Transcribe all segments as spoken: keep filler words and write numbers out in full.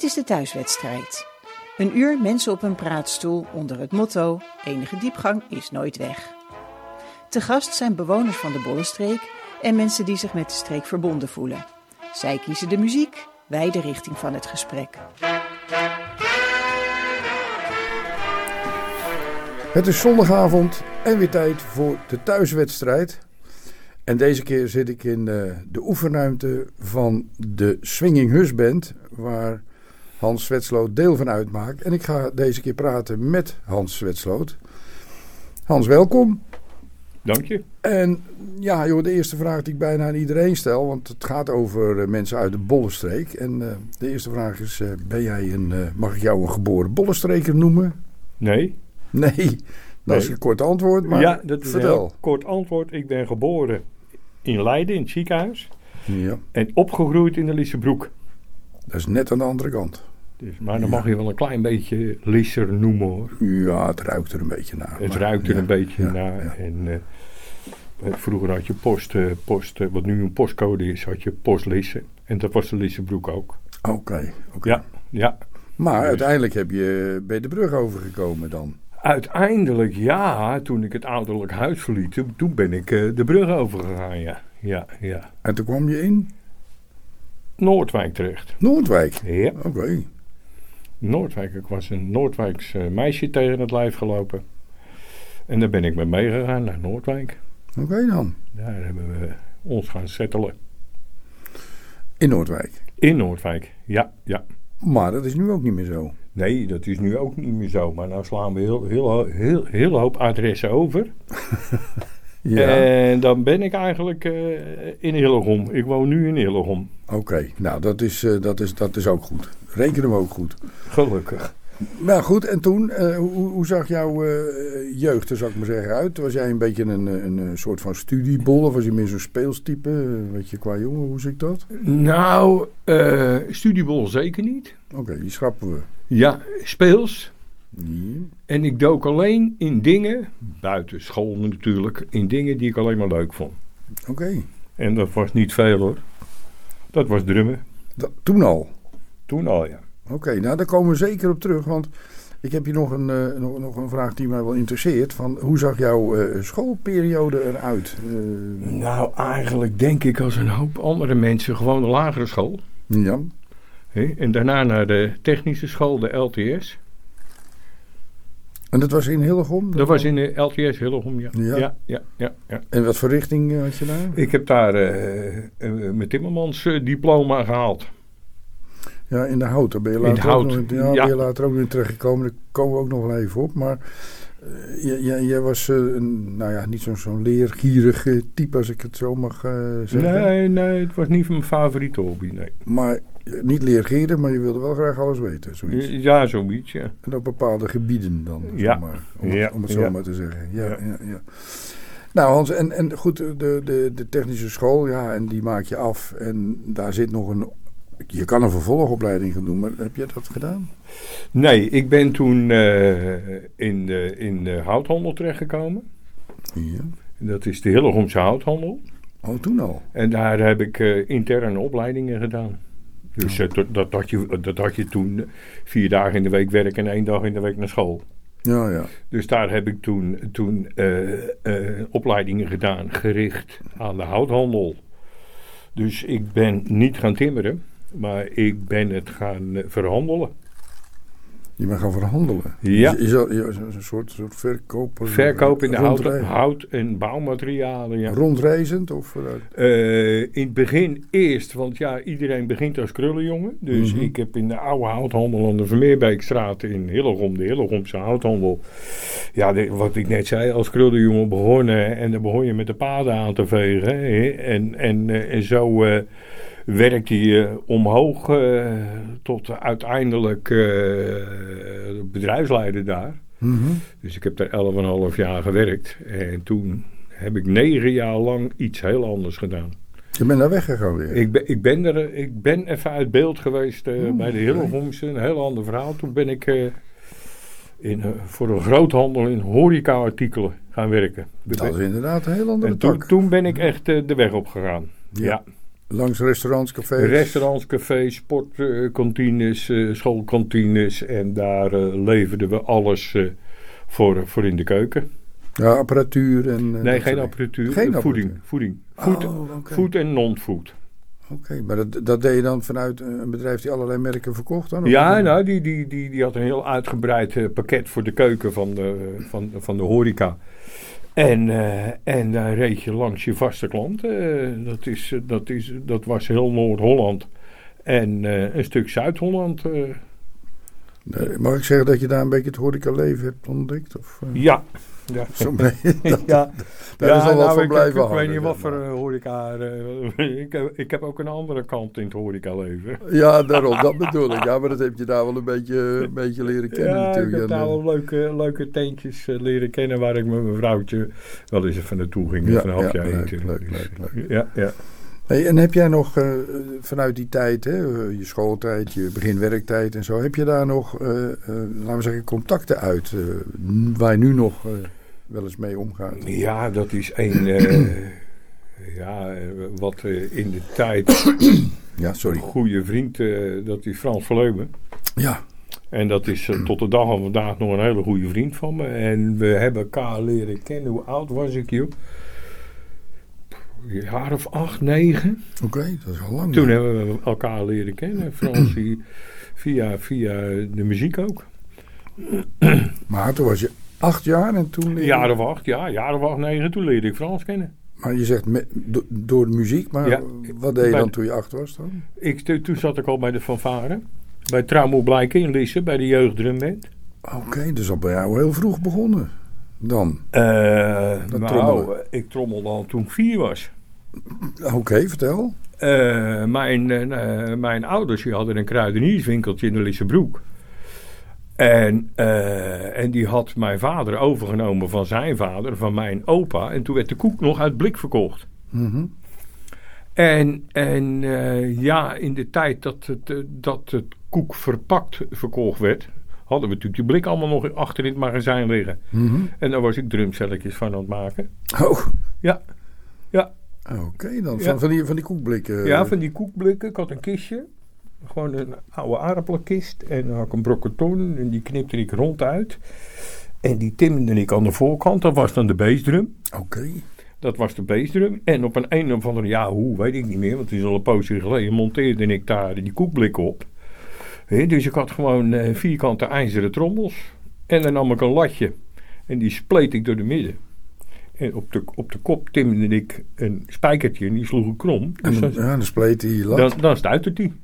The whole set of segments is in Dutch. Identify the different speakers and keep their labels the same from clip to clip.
Speaker 1: Dit is de thuiswedstrijd. Een uur mensen op een praatstoel onder het motto: enige diepgang is nooit weg. Te gast zijn bewoners van de Bollenstreek en mensen die zich met de streek verbonden voelen. Zij kiezen de muziek, wij de richting van het gesprek.
Speaker 2: Het is zondagavond en weer tijd voor de thuiswedstrijd. En deze keer zit ik in uh, de oefenruimte van de Swinging Hus Band, waar Hans Zwetsloot deel van uitmaakt. En ik ga deze keer praten met Hans Zwetsloot. Hans, welkom.
Speaker 3: Dank je.
Speaker 2: En ja, joh, de eerste vraag die ik bijna aan iedereen stel, want het gaat over uh, mensen uit de Bollenstreek. En uh, de eerste vraag is, uh, ben jij een, uh, mag ik jou een geboren Bollenstreker noemen?
Speaker 3: Nee.
Speaker 2: Nee, dat nee. is een kort antwoord, maar
Speaker 3: ja, dat is
Speaker 2: vertel.
Speaker 3: een kort antwoord. Ik ben geboren in Leiden, in het ziekenhuis.
Speaker 2: Ja.
Speaker 3: En opgegroeid in de Liesebroek.
Speaker 2: Dat is net aan de andere kant.
Speaker 3: Dus, maar dan
Speaker 2: ja.
Speaker 3: mag je wel een klein beetje Lieser noemen, hoor.
Speaker 2: Ja, het ruikt er een beetje naar.
Speaker 3: Het
Speaker 2: maar,
Speaker 3: ruikt er
Speaker 2: ja,
Speaker 3: een beetje
Speaker 2: ja,
Speaker 3: naar.
Speaker 2: Ja.
Speaker 3: En uh, vroeger had je post, uh, post uh, wat nu een postcode is, had je post Liese. En dat was de Liesebroek ook.
Speaker 2: Oké. Okay, okay.
Speaker 3: Ja, ja.
Speaker 2: Maar
Speaker 3: dus.
Speaker 2: uiteindelijk heb je bij de brug overgekomen dan.
Speaker 3: Uiteindelijk, ja, toen ik het ouderlijk huis verliet, toen ben ik uh, de brug overgegaan, ja. ja, ja.
Speaker 2: En toen kwam je in?
Speaker 3: Noordwijk terecht.
Speaker 2: Noordwijk?
Speaker 3: Ja.
Speaker 2: Oké. Okay.
Speaker 3: Noordwijk, ik was een Noordwijks uh, meisje tegen het lijf gelopen. En daar ben ik mee meegegaan naar Noordwijk.
Speaker 2: Oké okay dan.
Speaker 3: Daar hebben we ons gaan settelen.
Speaker 2: In Noordwijk?
Speaker 3: In Noordwijk, ja, ja.
Speaker 2: Maar dat is nu ook niet meer zo.
Speaker 3: Nee, dat is nu ook niet meer zo. Maar nou slaan we heel, heel, heel, heel hoop adressen over. Ja. En dan ben ik eigenlijk uh, in Hillegom. Ik woon nu in Hillegom.
Speaker 2: Oké, okay. nou dat is, uh, dat, is, dat is ook goed. Rekenen we ook goed.
Speaker 3: Gelukkig.
Speaker 2: Nou goed, en toen, uh, hoe, hoe zag jouw uh, jeugd er, zou ik maar zeggen, uit? Was jij een beetje een, een, een soort van studiebol of was je meer zo'n speelstype? Uh, weet je, qua jongen, hoe zie ik dat?
Speaker 3: Nou, uh, studiebol zeker niet.
Speaker 2: Oké, okay, die schrappen we.
Speaker 3: Ja, speels.
Speaker 2: Ja.
Speaker 3: En ik dook alleen in dingen, buiten school natuurlijk, in dingen die ik alleen maar leuk vond.
Speaker 2: Oké. Okay.
Speaker 3: En dat was niet veel, hoor. Dat was drummen.
Speaker 2: Dat, toen al?
Speaker 3: Toen al, ja.
Speaker 2: Oké, okay, nou daar komen we zeker op terug, want ik heb hier nog een, uh, nog, nog een vraag die mij wel interesseert. Van, hoe zag jouw uh, schoolperiode eruit? Uh,
Speaker 3: nou, eigenlijk denk ik als een hoop andere mensen gewoon de lagere school.
Speaker 2: Ja.
Speaker 3: He, en daarna naar de technische school, de L T S.
Speaker 2: En dat was in Hillegom?
Speaker 3: Dat, dat was in de L T S Hillegom, ja.
Speaker 2: Ja.
Speaker 3: Ja, ja, ja, ja.
Speaker 2: En wat voor richting had je daar?
Speaker 3: Ik heb daar uh, uh, mijn timmermans uh, diploma gehaald.
Speaker 2: Ja, in de hout. Daar ben je later,
Speaker 3: in de hout.
Speaker 2: Ook nog, ja,
Speaker 3: ja.
Speaker 2: ben je later ook weer terechtgekomen. Daar komen we ook nog wel even op. Maar uh, jij, jij was uh, een, nou ja, niet zo'n, zo'n leergierig uh, type, als ik het zo mag uh, zeggen.
Speaker 3: Nee, nee, het was niet mijn favoriete hobby, nee.
Speaker 2: Maar uh, niet leergierig, maar je wilde wel graag alles weten, zoiets.
Speaker 3: Ja, zoiets, ja.
Speaker 2: En op bepaalde gebieden dan,
Speaker 3: ja.
Speaker 2: maar, om,
Speaker 3: ja.
Speaker 2: het, om het zo
Speaker 3: ja.
Speaker 2: maar te zeggen. Ja,
Speaker 3: Ja.
Speaker 2: ja, ja. Nou Hans, en, en goed, de, de, de technische school, ja, en die maak je af. En daar zit nog een... Je kan een vervolgopleiding gaan doen, maar heb jij dat gedaan?
Speaker 3: Nee, ik ben toen uh, in, de, in de houthandel terechtgekomen.
Speaker 2: Ja.
Speaker 3: Dat is de Hillegomse houthandel.
Speaker 2: Oh, toen al?
Speaker 3: En daar heb ik uh, interne opleidingen gedaan. Dus uh, dat, dat, had je, dat had je toen vier dagen in de week werken en één dag in de week naar school.
Speaker 2: Ja, ja.
Speaker 3: Dus daar heb ik toen, toen uh, uh, opleidingen gedaan gericht aan de houthandel. Dus ik ben niet gaan timmeren. Maar ik ben het gaan uh, verhandelen.
Speaker 2: Je bent gaan verhandelen?
Speaker 3: Ja.
Speaker 2: Je, je, je, een soort, soort verkoper?
Speaker 3: Verkoop in de hout,
Speaker 2: rondre-
Speaker 3: hout- en bouwmaterialen. Ja.
Speaker 2: Rondreizend? Of,
Speaker 3: uh, in het begin eerst, want ja, iedereen begint als krullenjongen. Dus
Speaker 2: mm-hmm.
Speaker 3: ik heb in de oude houthandel aan de Vermeerbeekstraat in Hillegom, de Hillegomse houthandel. Ja, de, wat ik net zei, als krullenjongen begonnen. En dan begon je met de paden aan te vegen. Hè, en, en, uh, en zo... Uh, werkte je omhoog uh, tot uiteindelijk uh, bedrijfsleider daar.
Speaker 2: Mm-hmm.
Speaker 3: Dus ik heb daar elf en een half jaar gewerkt. En toen heb ik negen jaar lang iets heel anders gedaan.
Speaker 2: Je bent daar weggegaan weer?
Speaker 3: Ik ben, ik ben, er, ik ben even uit beeld geweest uh, oh, bij de Hillegomse. Een heel ander verhaal. Toen ben ik uh, in, uh, voor een groothandel in horeca-artikelen gaan werken.
Speaker 2: Dat is inderdaad een heel andere
Speaker 3: en toen,
Speaker 2: tak.
Speaker 3: toen ben ik echt uh, de weg opgegaan. Ja. ja.
Speaker 2: Langs restaurants, cafés?
Speaker 3: Restaurants, cafés, sportkantines, uh, schoolkantines. En daar uh, leverden we alles uh, voor, voor in de keuken.
Speaker 2: Ja, apparatuur en... Uh,
Speaker 3: nee, geen apparatuur.
Speaker 2: Geen
Speaker 3: uh, voeding.
Speaker 2: apparatuur.
Speaker 3: Voeding. Food,
Speaker 2: oh, okay.
Speaker 3: food en non-food.
Speaker 2: Oké, okay, maar dat, dat deed je dan vanuit een bedrijf die allerlei merken verkocht dan?
Speaker 3: Ja, nou, die, die, die, die had een heel uitgebreid uh, pakket voor de keuken van de, van, van de horeca. En, uh, en daar reed je langs je vaste klanten. Uh, dat, is, uh, dat, is, dat was heel Noord-Holland en uh, een stuk Zuid-Holland. Uh.
Speaker 2: Nee, mag ik zeggen dat je daar een beetje het horeca-leven hebt ontdekt? Of, uh?
Speaker 3: Ja. Ja,
Speaker 2: Zo mee, dat,
Speaker 3: ja.
Speaker 2: daar
Speaker 3: ja,
Speaker 2: is al
Speaker 3: nou,
Speaker 2: wat van
Speaker 3: ik,
Speaker 2: blijven
Speaker 3: ik,
Speaker 2: hangen.
Speaker 3: Ik weet niet wat voor uh, horeca... Uh, ik, heb, ik heb ook een andere kant in het horeca-leven.
Speaker 2: Ja, daarom, dat bedoel ik. Ja, maar dat heb je daar wel een beetje, een beetje leren kennen
Speaker 3: ja,
Speaker 2: natuurlijk.
Speaker 3: ik heb
Speaker 2: en,
Speaker 3: daar wel leuke, leuke tentjes uh, leren kennen... waar ik met mijn vrouwtje wel eens even naartoe ging. Ja, een half
Speaker 2: ja,
Speaker 3: jaar
Speaker 2: leuk,
Speaker 3: eten.
Speaker 2: leuk, leuk, leuk.
Speaker 3: Ja, ja.
Speaker 2: Hey, en heb jij nog uh, vanuit die tijd, hè, je schooltijd, je beginwerktijd en zo... heb je daar nog, uh, uh, laten we zeggen, contacten uit... Uh, waar je nu nog... Uh, wel eens mee omgaat.
Speaker 3: Ja, dat is een... Uh, ja, wat uh, in de tijd...
Speaker 2: ja, sorry.
Speaker 3: Een goede vriend, uh, dat is Frans Verleumen.
Speaker 2: Ja.
Speaker 3: En dat is uh, tot de dag van vandaag nog een hele goede vriend van me. En we hebben elkaar leren kennen. Hoe oud was ik, joh? Een jaar of acht, negen.
Speaker 2: Oké, okay, dat is al lang.
Speaker 3: Toen ja. hebben we elkaar leren kennen. Frans, via, via de muziek ook.
Speaker 2: Maar toen was je... Acht jaar en toen... Leerde...
Speaker 3: Jaar of acht, ja. Jaar of acht, negen. Toen leerde ik Frans kennen.
Speaker 2: Maar je zegt met, do, door de muziek, maar ja, wat deed je dan toen je acht was dan?
Speaker 3: Ik, toen zat ik al bij de fanfare. Bij Traumo Blijken in Lisse, bij de jeugddrumband.
Speaker 2: Oké, okay, dus al bij jou heel vroeg begonnen dan?
Speaker 3: Uh, nou, trommelen. Ik trommelde al toen ik vier was.
Speaker 2: Oké, okay, vertel.
Speaker 3: Uh, mijn, uh, mijn ouders die hadden een kruidenierswinkeltje in de Lissebroek. En, uh, en die had mijn vader overgenomen van zijn vader, van mijn opa. En toen werd de koek nog uit blik verkocht.
Speaker 2: Mm-hmm.
Speaker 3: En, en uh, ja, in de tijd dat het, dat het koek verpakt verkocht werd... hadden we natuurlijk die blik allemaal nog achter in het magazijn liggen.
Speaker 2: Mm-hmm.
Speaker 3: En daar was ik drumcelletjes van aan het maken.
Speaker 2: Oh.
Speaker 3: Ja. Ja.
Speaker 2: Oké, okay, dan
Speaker 3: ja.
Speaker 2: van, van, die, van die koekblikken.
Speaker 3: Ja, van die koekblikken. Ik had een kistje. Gewoon een oude aardappenkist. En dan had ik een brok karton. En die knipte ik ronduit. En die timde ik aan de voorkant. Dat was dan de bassdrum.
Speaker 2: Oké. Okay.
Speaker 3: Dat was de bassdrum. En op een een of andere, ja hoe, weet ik niet meer. Want het is al een poosje geleden. Monteerde ik daar die koekblikken op. He, dus ik had gewoon uh, vierkante ijzeren trommels. En dan nam ik een latje. En die spleet ik door de midden. En op de, op de kop timde ik een spijkertje. En die sloeg ik krom. Dus
Speaker 2: en dan,
Speaker 3: dan,
Speaker 2: ja, dan spleet die lat.
Speaker 3: Dan, dan stuiterde die.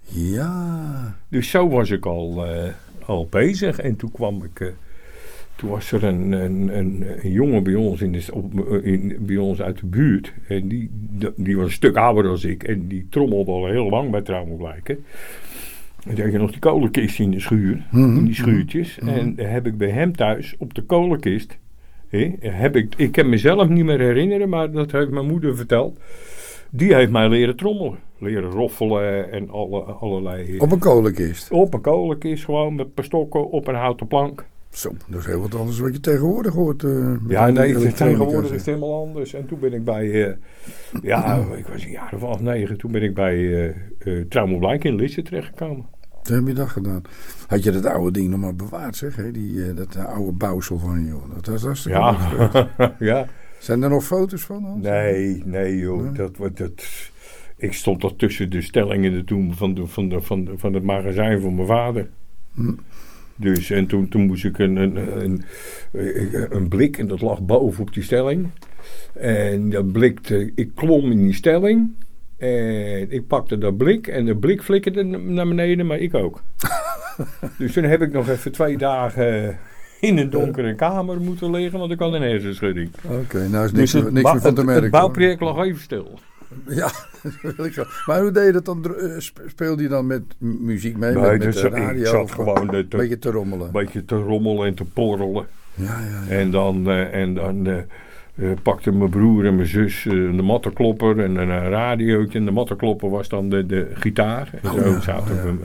Speaker 2: Ja.
Speaker 3: Dus zo was ik al, uh, al bezig. En toen kwam ik... Uh, toen was er een, een, een, een jongen bij ons, in de, op, in, bij ons uit de buurt. En die, die was een stuk ouder dan ik. En die trommelde al heel lang bij Traumo Blijken. En toen had je nog die kolenkist in de schuur.
Speaker 2: Mm-hmm.
Speaker 3: In die schuurtjes.
Speaker 2: Mm-hmm.
Speaker 3: En dan heb ik bij hem thuis op de kolenkist... He, heb ik, ik kan mezelf niet meer herinneren, maar dat heeft mijn moeder verteld. Die heeft mij leren trommelen. Leren roffelen en alle, allerlei...
Speaker 2: Op een kolenkist?
Speaker 3: Op een kolenkist gewoon, met een paar stokken op een houten plank.
Speaker 2: Zo, dat is heel wat anders wat je tegenwoordig hoort. Uh,
Speaker 3: ja, nee, tegenwoordig is het helemaal anders. En toen ben ik bij... Uh, ja, ik was een jaar of acht, negen. Toen ben ik bij uh, uh, Traumo Blijken in Lisse terechtgekomen.
Speaker 2: Toen heb je dat gedaan. Had je dat oude ding nog maar bewaard, zeg? Hè? Die, uh, dat uh, oude bouwsel van je. Dat was hartstikke
Speaker 3: ja. ja.
Speaker 2: Zijn er nog foto's van? Hans?
Speaker 3: Nee, nee joh. Nee. Dat, dat, ik stond er tussen de stellingen toen van, de, van, de, van, de, van het magazijn van mijn vader.
Speaker 2: Hm.
Speaker 3: Dus en toen, toen moest ik een, een, een, een blik en dat lag boven op die stelling. En dat blik, ik klom in die stelling. En ik pakte dat blik en de blik flikkerde naar beneden, maar ik ook. Dus toen heb ik nog even twee dagen in een donkere kamer moeten liggen, want ik had een hersenschudding.
Speaker 2: Oké, okay, nou is niks,
Speaker 3: dus het,
Speaker 2: niks
Speaker 3: ba-
Speaker 2: meer van te merken.
Speaker 3: Het bouwproject lag even stil.
Speaker 2: Ja, dat wil ik zo. Maar hoe deed je dat dan? Speelde je dan met muziek mee?
Speaker 3: Nee,
Speaker 2: met, met
Speaker 3: dus
Speaker 2: de radio?
Speaker 3: ik zat gewoon de,
Speaker 2: een beetje te rommelen.
Speaker 3: Een beetje te rommelen en te porrelen.
Speaker 2: Ja, ja, ja.
Speaker 3: En dan, uh, en dan uh, uh, pakten mijn broer en mijn zus uh, de mattenklopper en een uh, radiootje. En de mattenklopper was dan de, de gitaar. En
Speaker 2: oh,
Speaker 3: zo
Speaker 2: ja,
Speaker 3: zaten,
Speaker 2: oh, ja.
Speaker 3: we,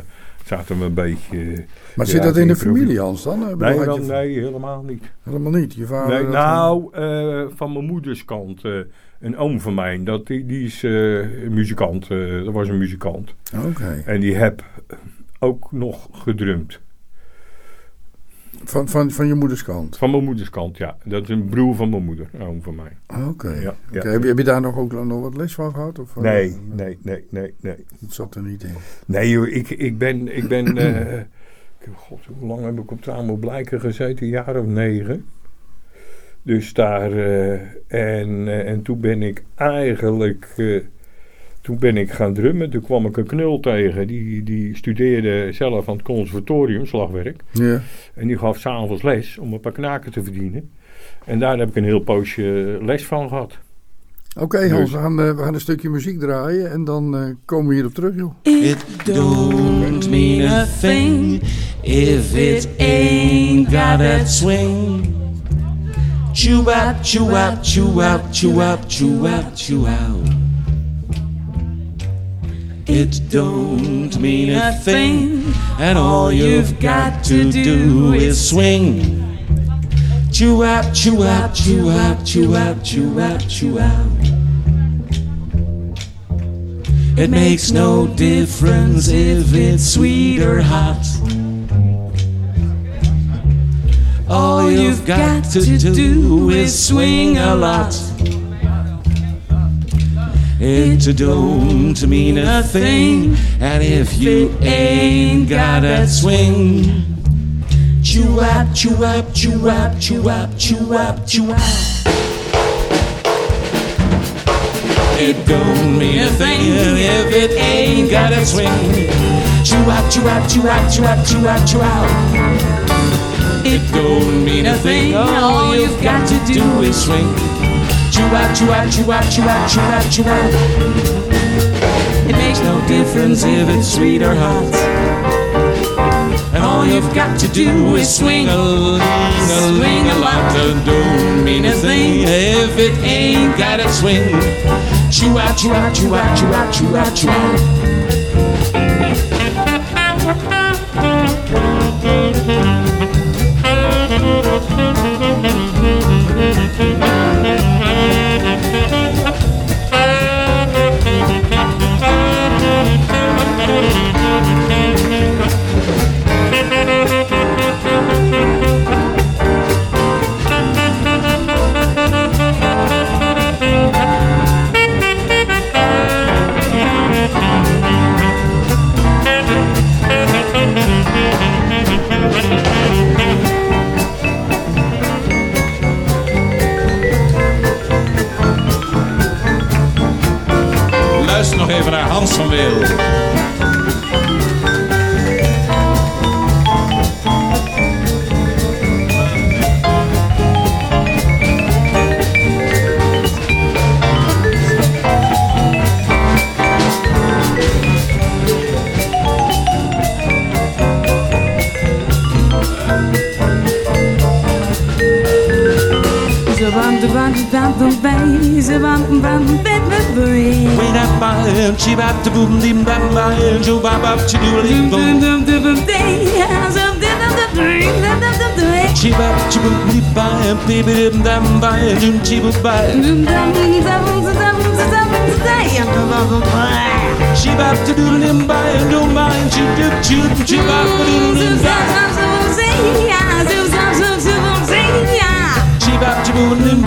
Speaker 3: zaten we een beetje...
Speaker 2: Maar zit dat in de familie, Hans, dan?
Speaker 3: Nee,
Speaker 2: Bedoel, had
Speaker 3: dan,
Speaker 2: je-
Speaker 3: nee, helemaal niet.
Speaker 2: Helemaal niet. Je vader
Speaker 3: Nee,
Speaker 2: had-
Speaker 3: nou, uh, van mijn moeders kant, uh, een oom van mij, dat, die, die is uh, een muzikant. Uh, dat was een muzikant.
Speaker 2: Oké. Okay.
Speaker 3: En die heb ook nog gedrumd.
Speaker 2: Van, van, van je moeders kant?
Speaker 3: Van mijn moeders kant, ja. Dat is een broer van mijn moeder, een oom van mij.
Speaker 2: Oké. Okay.
Speaker 3: Ja, ja.
Speaker 2: Okay. Heb, je, heb je daar nog ook nog wat les van gehad? Of,
Speaker 3: nee,
Speaker 2: uh,
Speaker 3: nee, nee, nee, nee.
Speaker 2: Dat zat er niet in.
Speaker 3: Nee joh, ik, ik ben... Ik ben uh, God, hoe lang heb ik op Tramo Blijken gezeten? Een jaar of negen. Dus daar... Uh, en, uh, en toen ben ik eigenlijk... Uh, toen ben ik gaan drummen. Toen kwam ik een knul tegen. Die, die studeerde zelf aan het conservatorium, slagwerk.
Speaker 2: Ja.
Speaker 3: En die gaf 's avonds les om een paar knaken te verdienen. En daar heb ik een heel poosje les van gehad.
Speaker 2: Oké, okay, Hans, we gaan, uh, we gaan een stukje muziek draaien en dan uh, komen we hierop terug, joh.
Speaker 4: It don't mean a thing if it ain't got that swing. Chew out, chew out, chew out, chew out, chew out, chew out. It don't mean a thing, and all you've got to do is swing. Chew out, chew out, chew out, chew out, chew out, chew out. It makes no difference if it's sweet or hot. All you've got to do is swing a lot. It don't mean a thing, and if you ain't got that swing, chew out, chew out, chew out, chew out, chew out, chew out. It don't mean a thing if it ain't got a swing. Chew out, chew out, chew out, chew out, chew out, chew out. It don't mean a thing, all you've got to do is swing. Chew out, chew out, chew out, chew out, chew out, chew out. It makes no difference if it's sweet or hot. And all you've got to do is swing a lean, a swing a lot. It don't mean a thing if it ain't got a swing. Chew out, chew out, chew out, chew out, chew out, chew out. Luister nog even naar Hans van Weel. Way that by, she bap to boom dim bam by, jo bap bap to do lim boom. She bap to boom dim by, baby dim dam by, jum chi boop by. She bap to do lim by, don't mind, she dip chip, she bap to do lim by. She bap to boom lim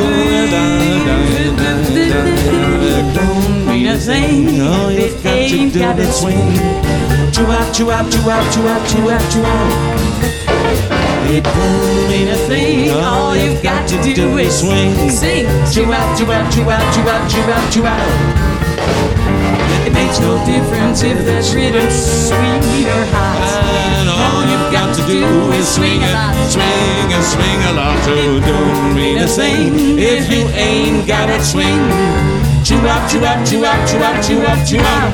Speaker 4: don't mean a thing, all you've got to do is swing. Chew out, chew out, chew out, chew out, chew out, chew out. It don't mean a thing, all you've got to do is swing. Sing, chew out, chew out, chew out, chew out, chew out, chew out. It makes no difference if that's rhythm sweet or hot. And all you've got to do is swing it, swing and swing a lot. Oh, don't mean a thing if you ain't got it swing. Chew out, chew out, chew out, chew out, chew out, chew out.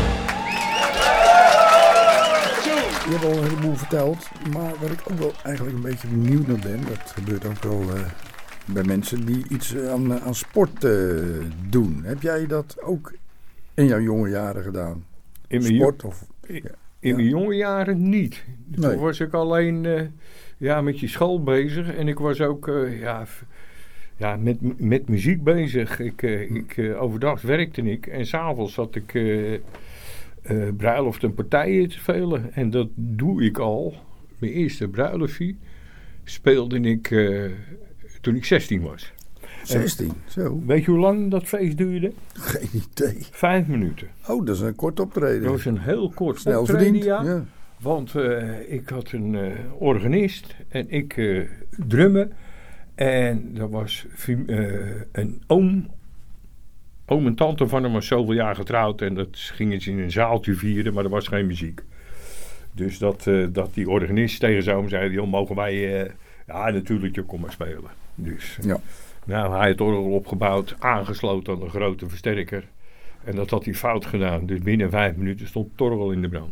Speaker 2: Je hebt al een heleboel verteld, maar wat ik ook wel eigenlijk een beetje benieuwd naar ben, dat gebeurt ook wel uh, bij mensen die iets aan, aan sport uh, doen. Heb jij dat ook in jouw jonge jaren gedaan?
Speaker 3: In mijn
Speaker 2: sport? Of,
Speaker 3: ja. In
Speaker 2: Ja.
Speaker 3: mijn jonge jaren niet.
Speaker 2: Nee.
Speaker 3: Toen was ik alleen uh, ja, met je school bezig. En ik was ook uh, ja, f- ja, met, met muziek bezig. Ik, uh, ik, uh, overdag werkte ik. En s'avonds zat ik uh, uh, bruiloft en partijen te spelen. En dat doe ik al. Mijn eerste bruiloftje speelde ik uh, toen ik zestien was.
Speaker 2: zestien, zo.
Speaker 3: Weet je hoe lang dat feest duurde?
Speaker 2: Geen idee.
Speaker 3: Vijf minuten.
Speaker 2: Oh, dat is een kort optreden.
Speaker 3: Dat was een heel kort
Speaker 2: Snel
Speaker 3: optreden,
Speaker 2: verdiend.
Speaker 3: ja.
Speaker 2: Ja.
Speaker 3: Want uh, ik had een uh, organist en ik uh, drummen. En er was uh, een oom. Oom en tante van hem was zoveel jaar getrouwd. En dat gingen ze in een zaaltje vieren, maar er was geen muziek. Dus dat, uh, dat die organist tegen zijn oom zei, joh, mogen wij... Uh, ja, natuurlijk, je kom maar spelen. Dus...
Speaker 2: Ja.
Speaker 3: Nou, hij had het orgel opgebouwd, aangesloten aan een grote versterker. En dat had hij fout gedaan. Dus binnen vijf minuten stond het orgel in de brand.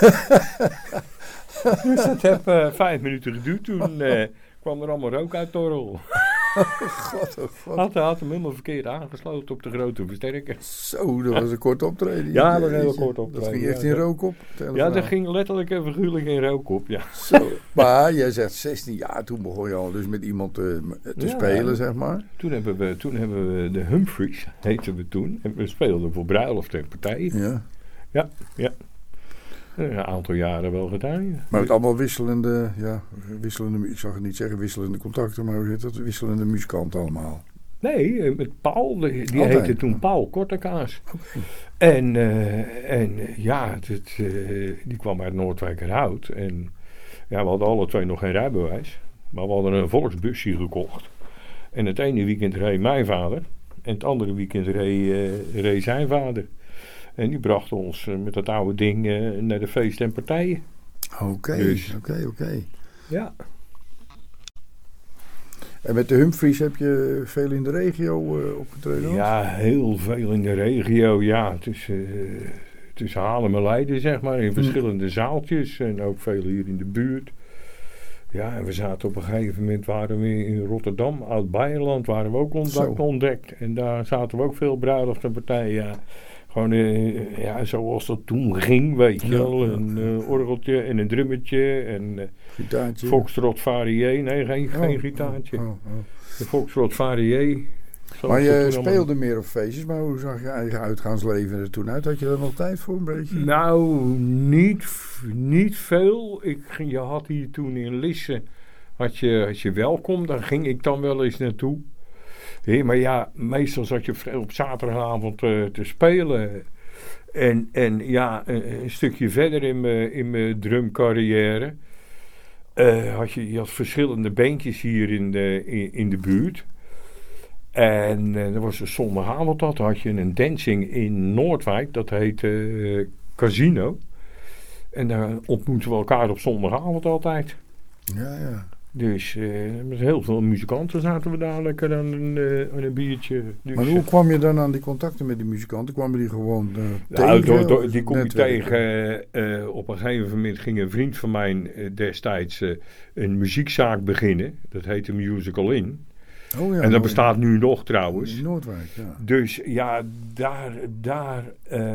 Speaker 3: Dus dat heb uh, vijf minuten geduurd. Toen uh, kwam er allemaal rook uit het orgel.
Speaker 2: God, oh God.
Speaker 3: Had, had hem helemaal verkeerd aangesloten op de grote versterker.
Speaker 2: Zo, dat was een kort optreden.
Speaker 3: Ja, dat was een heel
Speaker 2: Jeetje.
Speaker 3: kort optreden.
Speaker 2: Dat ging echt
Speaker 3: Ja,
Speaker 2: in
Speaker 3: dat-
Speaker 2: rook op. het hele
Speaker 3: Ja, daar
Speaker 2: verhaal.
Speaker 3: ging letterlijk en figuurlijk in rook op. Ja.
Speaker 2: Zo. Maar jij zegt zestien jaar, toen begon je al dus met iemand te, te
Speaker 3: Ja.
Speaker 2: spelen, zeg maar.
Speaker 3: Toen, hebben we, toen hebben we de Humphreys, heten we toen. En we speelden voor bruiloft en partijen.
Speaker 2: Ja.
Speaker 3: Ja, ja. Een aantal jaren wel gedaan. Ja.
Speaker 2: Maar met allemaal wisselende, ja, wisselende, ik zag het niet zeggen wisselende contacten, maar hoe heet dat? Wisselende muzikanten allemaal.
Speaker 3: Nee, eh, met Paul. Die, die
Speaker 2: Altijd.
Speaker 3: heette toen Paul Kortekaas.
Speaker 2: Okay.
Speaker 3: En, uh, en uh, ja, het, uh, die kwam uit Noordwijkerhout. En ja, we hadden alle twee nog geen rijbewijs. Maar we hadden een volksbusje gekocht. En het ene weekend reed mijn vader. En het andere weekend reed, uh, reed zijn vader. En die brachten ons uh, met dat oude ding uh, naar de feesten en partijen.
Speaker 2: Oké,
Speaker 3: Dus-
Speaker 2: oké, oké.
Speaker 3: Ja.
Speaker 2: En met de Humphreys heb je veel in de regio uh, opgetreden?
Speaker 3: Ja, heel veel in de regio. Ja, tussen, uh, tussen Haarlem en Leiden, zeg maar. In verschillende zaaltjes. En ook veel hier in de buurt. Ja, en we zaten op een gegeven moment, waren we in Rotterdam, Oud-Beierland, waren we ook
Speaker 2: Zo.
Speaker 3: ont- ontdekt. En daar zaten we ook veel bruiloft en partijen. Ja. Gewoon uh, ja, zoals dat toen ging, weet je
Speaker 2: Ja,
Speaker 3: wel.
Speaker 2: ja,
Speaker 3: Een
Speaker 2: ja.
Speaker 3: uh, orgeltje en een drummetje en uh,
Speaker 2: Gitaartje?
Speaker 3: Foxtrot Varié. Nee, geen,
Speaker 2: Oh,
Speaker 3: geen gitaartje.
Speaker 2: oh, oh, oh.
Speaker 3: De Foxtrot Varié.
Speaker 2: Maar
Speaker 3: Zoals dat
Speaker 2: je
Speaker 3: toen allemaal-
Speaker 2: speelde meer op feestjes, maar hoe zag je eigen uitgaansleven er toen uit? Had je er nog tijd voor een beetje?
Speaker 3: Nou, niet, niet veel. Ik, ging- je had hier toen in Lisse, had je, had je welkom, daar ging ik dan wel eens naartoe. Hé, maar ja, meestal zat je op, op zaterdagavond uh, te spelen. En, en ja, een, een stukje verder in mijn, in mijn drumcarrière uh, had je, je had verschillende bandjes hier in de, in, in de buurt. En uh, er was een zondagavond dat, had je een dancing in Noordwijk, dat heette uh, Casino. En daar ontmoeten we elkaar op zondagavond altijd.
Speaker 2: Ja, ja.
Speaker 3: Dus uh, met heel veel muzikanten zaten we daar lekker aan een, uh, aan een biertje. Dus,
Speaker 2: Maar hoe kwam je dan aan die contacten met die muzikanten? Kwamen die gewoon uh,
Speaker 3: nou,
Speaker 2: tegen?
Speaker 3: door, door,
Speaker 2: of
Speaker 3: die kom je
Speaker 2: netwerken?
Speaker 3: tegen. Uh, op een gegeven moment ging een vriend van mij uh, destijds uh, een muziekzaak beginnen. Dat heette Musical In.
Speaker 2: Oh, ja,
Speaker 3: en dat bestaat nu nog trouwens.
Speaker 2: In Noordwijk, ja.
Speaker 3: Dus ja, daar, daar uh,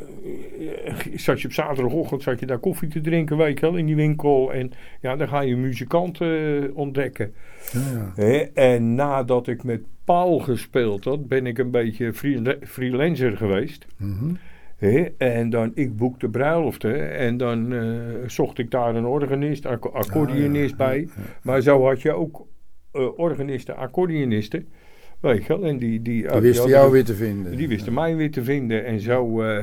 Speaker 3: zat je op zaterdagochtend zat je daar koffie te drinken, weet je wel, in die winkel. En ja, dan ga je muzikanten uh, ontdekken.
Speaker 2: Ja, ja.
Speaker 3: Hè? En nadat ik met Paul gespeeld had, ben ik een beetje freela- freelancer geweest.
Speaker 2: Mhm.
Speaker 3: Hè? En dan, ik boekte bruiloften en dan uh, zocht ik daar een organist, acco- accordeonist
Speaker 2: Ah, ja,
Speaker 3: bij.
Speaker 2: ja, ja.
Speaker 3: Maar zo had je ook uh, organisten, accordeonisten. Weet je wel, en die, die,
Speaker 2: Die wisten
Speaker 3: hadden-
Speaker 2: jou weer te vinden.
Speaker 3: Die wisten mij weer te vinden. En zo, uh,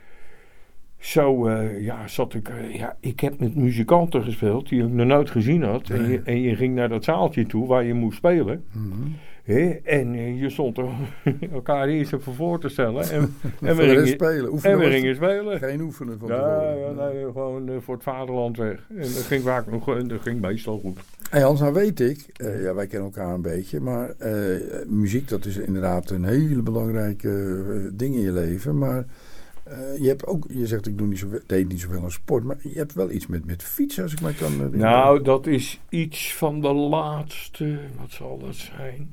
Speaker 3: zo uh, ja, zat ik... Uh, ja, ik heb met muzikanten gespeeld die ik nog nooit gezien had. En je, en je ging naar dat zaaltje toe waar je moest spelen.
Speaker 2: Mhm.
Speaker 3: Hè? En uh, je stond er elkaar eerst even voor te stellen. En, en, we,
Speaker 2: Voor de rest
Speaker 3: gingen,
Speaker 2: spelen. Oefenen
Speaker 3: en we
Speaker 2: was
Speaker 3: gingen spelen.
Speaker 2: geen oefenen van
Speaker 3: Ja,
Speaker 2: tevoren.
Speaker 3: ja, nee, gewoon uh, voor het vaderland weg. En dat ging, vaak nog, dat ging meestal goed.
Speaker 2: Hey Hans, nou weet ik, uh, ja, wij kennen elkaar een beetje, maar uh, muziek dat is inderdaad een hele belangrijke uh, ding in je leven. Maar uh, je hebt ook, je zegt ik doe niet zo, deed niet zoveel aan sport, maar je hebt wel iets met, met fietsen als ik mij kan herinneren.
Speaker 3: Nou, dat is iets van de laatste, wat zal dat zijn?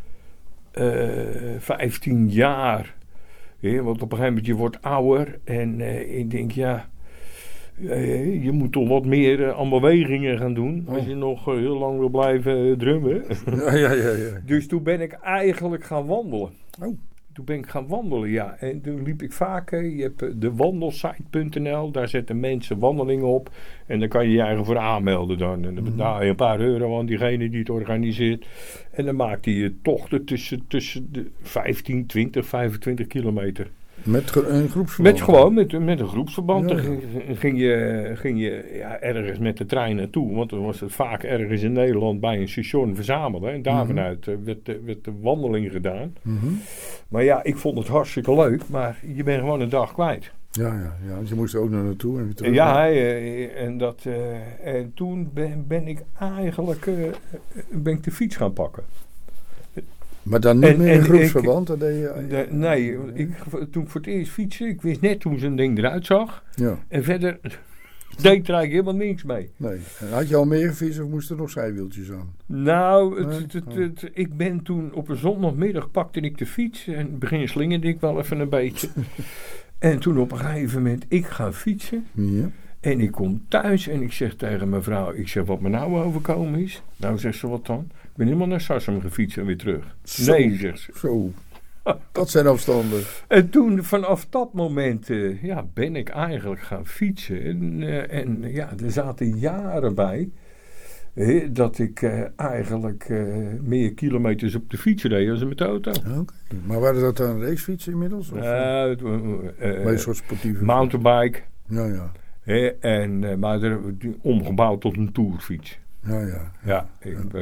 Speaker 3: Uh, vijftien jaar. Ja, want op een gegeven moment je wordt ouder en uh, ik denk ja, Uh, je moet toch wat meer uh, aan bewegingen gaan doen.
Speaker 2: Oh.
Speaker 3: Als je nog uh, heel lang wil blijven uh, drummen.
Speaker 2: Ja, ja, ja, ja.
Speaker 3: Dus toen ben ik eigenlijk gaan wandelen.
Speaker 2: Oh.
Speaker 3: Toen ben ik gaan wandelen, ja. En toen liep ik vaker. Je hebt uh, de wandelsite punt n l. Daar zetten mensen wandelingen op. En dan kan je je eigen voor aanmelden dan. En dan betaal je een paar euro aan diegene die het organiseert. En dan maakt hij je tochten tussen, tussen de vijftien, twintig, vijfentwintig kilometer.
Speaker 2: Met ge- een groepsverband?
Speaker 3: Met gewoon, met, met een groepsverband.
Speaker 2: Ja,
Speaker 3: Dan
Speaker 2: ja.
Speaker 3: ging, ging je, ging je ja, ergens met de trein naartoe. Want dan was het vaak ergens in Nederland bij een station verzamelen. En daar
Speaker 2: Mhm.
Speaker 3: vanuit uh, werd, de- werd de wandeling gedaan.
Speaker 2: Mhm.
Speaker 3: Maar ja, ik vond het hartstikke leuk. Maar je bent gewoon een dag kwijt.
Speaker 2: Ja, ja, ja. Want je moest er ook naar naartoe en weer terug.
Speaker 3: Ja, uh, en, dat, uh, en toen ben, ben ik eigenlijk uh, ben ik de fiets gaan pakken.
Speaker 2: Maar dan niet
Speaker 3: En-
Speaker 2: meer
Speaker 3: en
Speaker 2: een
Speaker 3: ik-
Speaker 2: groepsverband? Dat deed je,
Speaker 3: De, nee, ik, toen ik voor het eerst fietsen, ik wist net hoe zo'n ding eruit zag.
Speaker 2: Ja,
Speaker 3: En verder deed ik er eigenlijk helemaal niks mee.
Speaker 2: nee. En had je al meer gefietst of moesten er nog zijwieltjes aan?
Speaker 3: Nou, het,
Speaker 2: Nee?
Speaker 3: het, het,
Speaker 2: Oh.
Speaker 3: het- ik ben toen op een zondagmiddag pakte ik de fiets. En in het begin slingerde ik wel even een beetje. En toen op een gegeven moment, ik ga fietsen.
Speaker 2: Ja.
Speaker 3: En ik kom thuis en ik zeg tegen mijn vrouw, ik zeg wat me nou overkomen is. Nou, zegt ze, wat dan? Ik ben helemaal naar Sarsum gefietst en weer terug.
Speaker 2: Zo.
Speaker 3: Nee, zegt ze.
Speaker 2: Zo. Dat zijn afstanden.
Speaker 3: En toen, vanaf dat moment, eh, ja, ben ik eigenlijk gaan fietsen. En, eh, en ja, er zaten jaren bij eh, dat ik eh, eigenlijk eh, meer kilometers op de fiets reed dan met de auto.
Speaker 2: Oké. Maar waren dat dan racefietsen inmiddels? Of
Speaker 3: Uh, het, eh,
Speaker 2: bij
Speaker 3: eh,
Speaker 2: een soort sportieve...
Speaker 3: mountainbike,
Speaker 2: Ja, ja.
Speaker 3: hè, en, eh, maar er, omgebouwd tot een tourfiets.
Speaker 2: Ja, ja.
Speaker 3: Ja, ik, eh,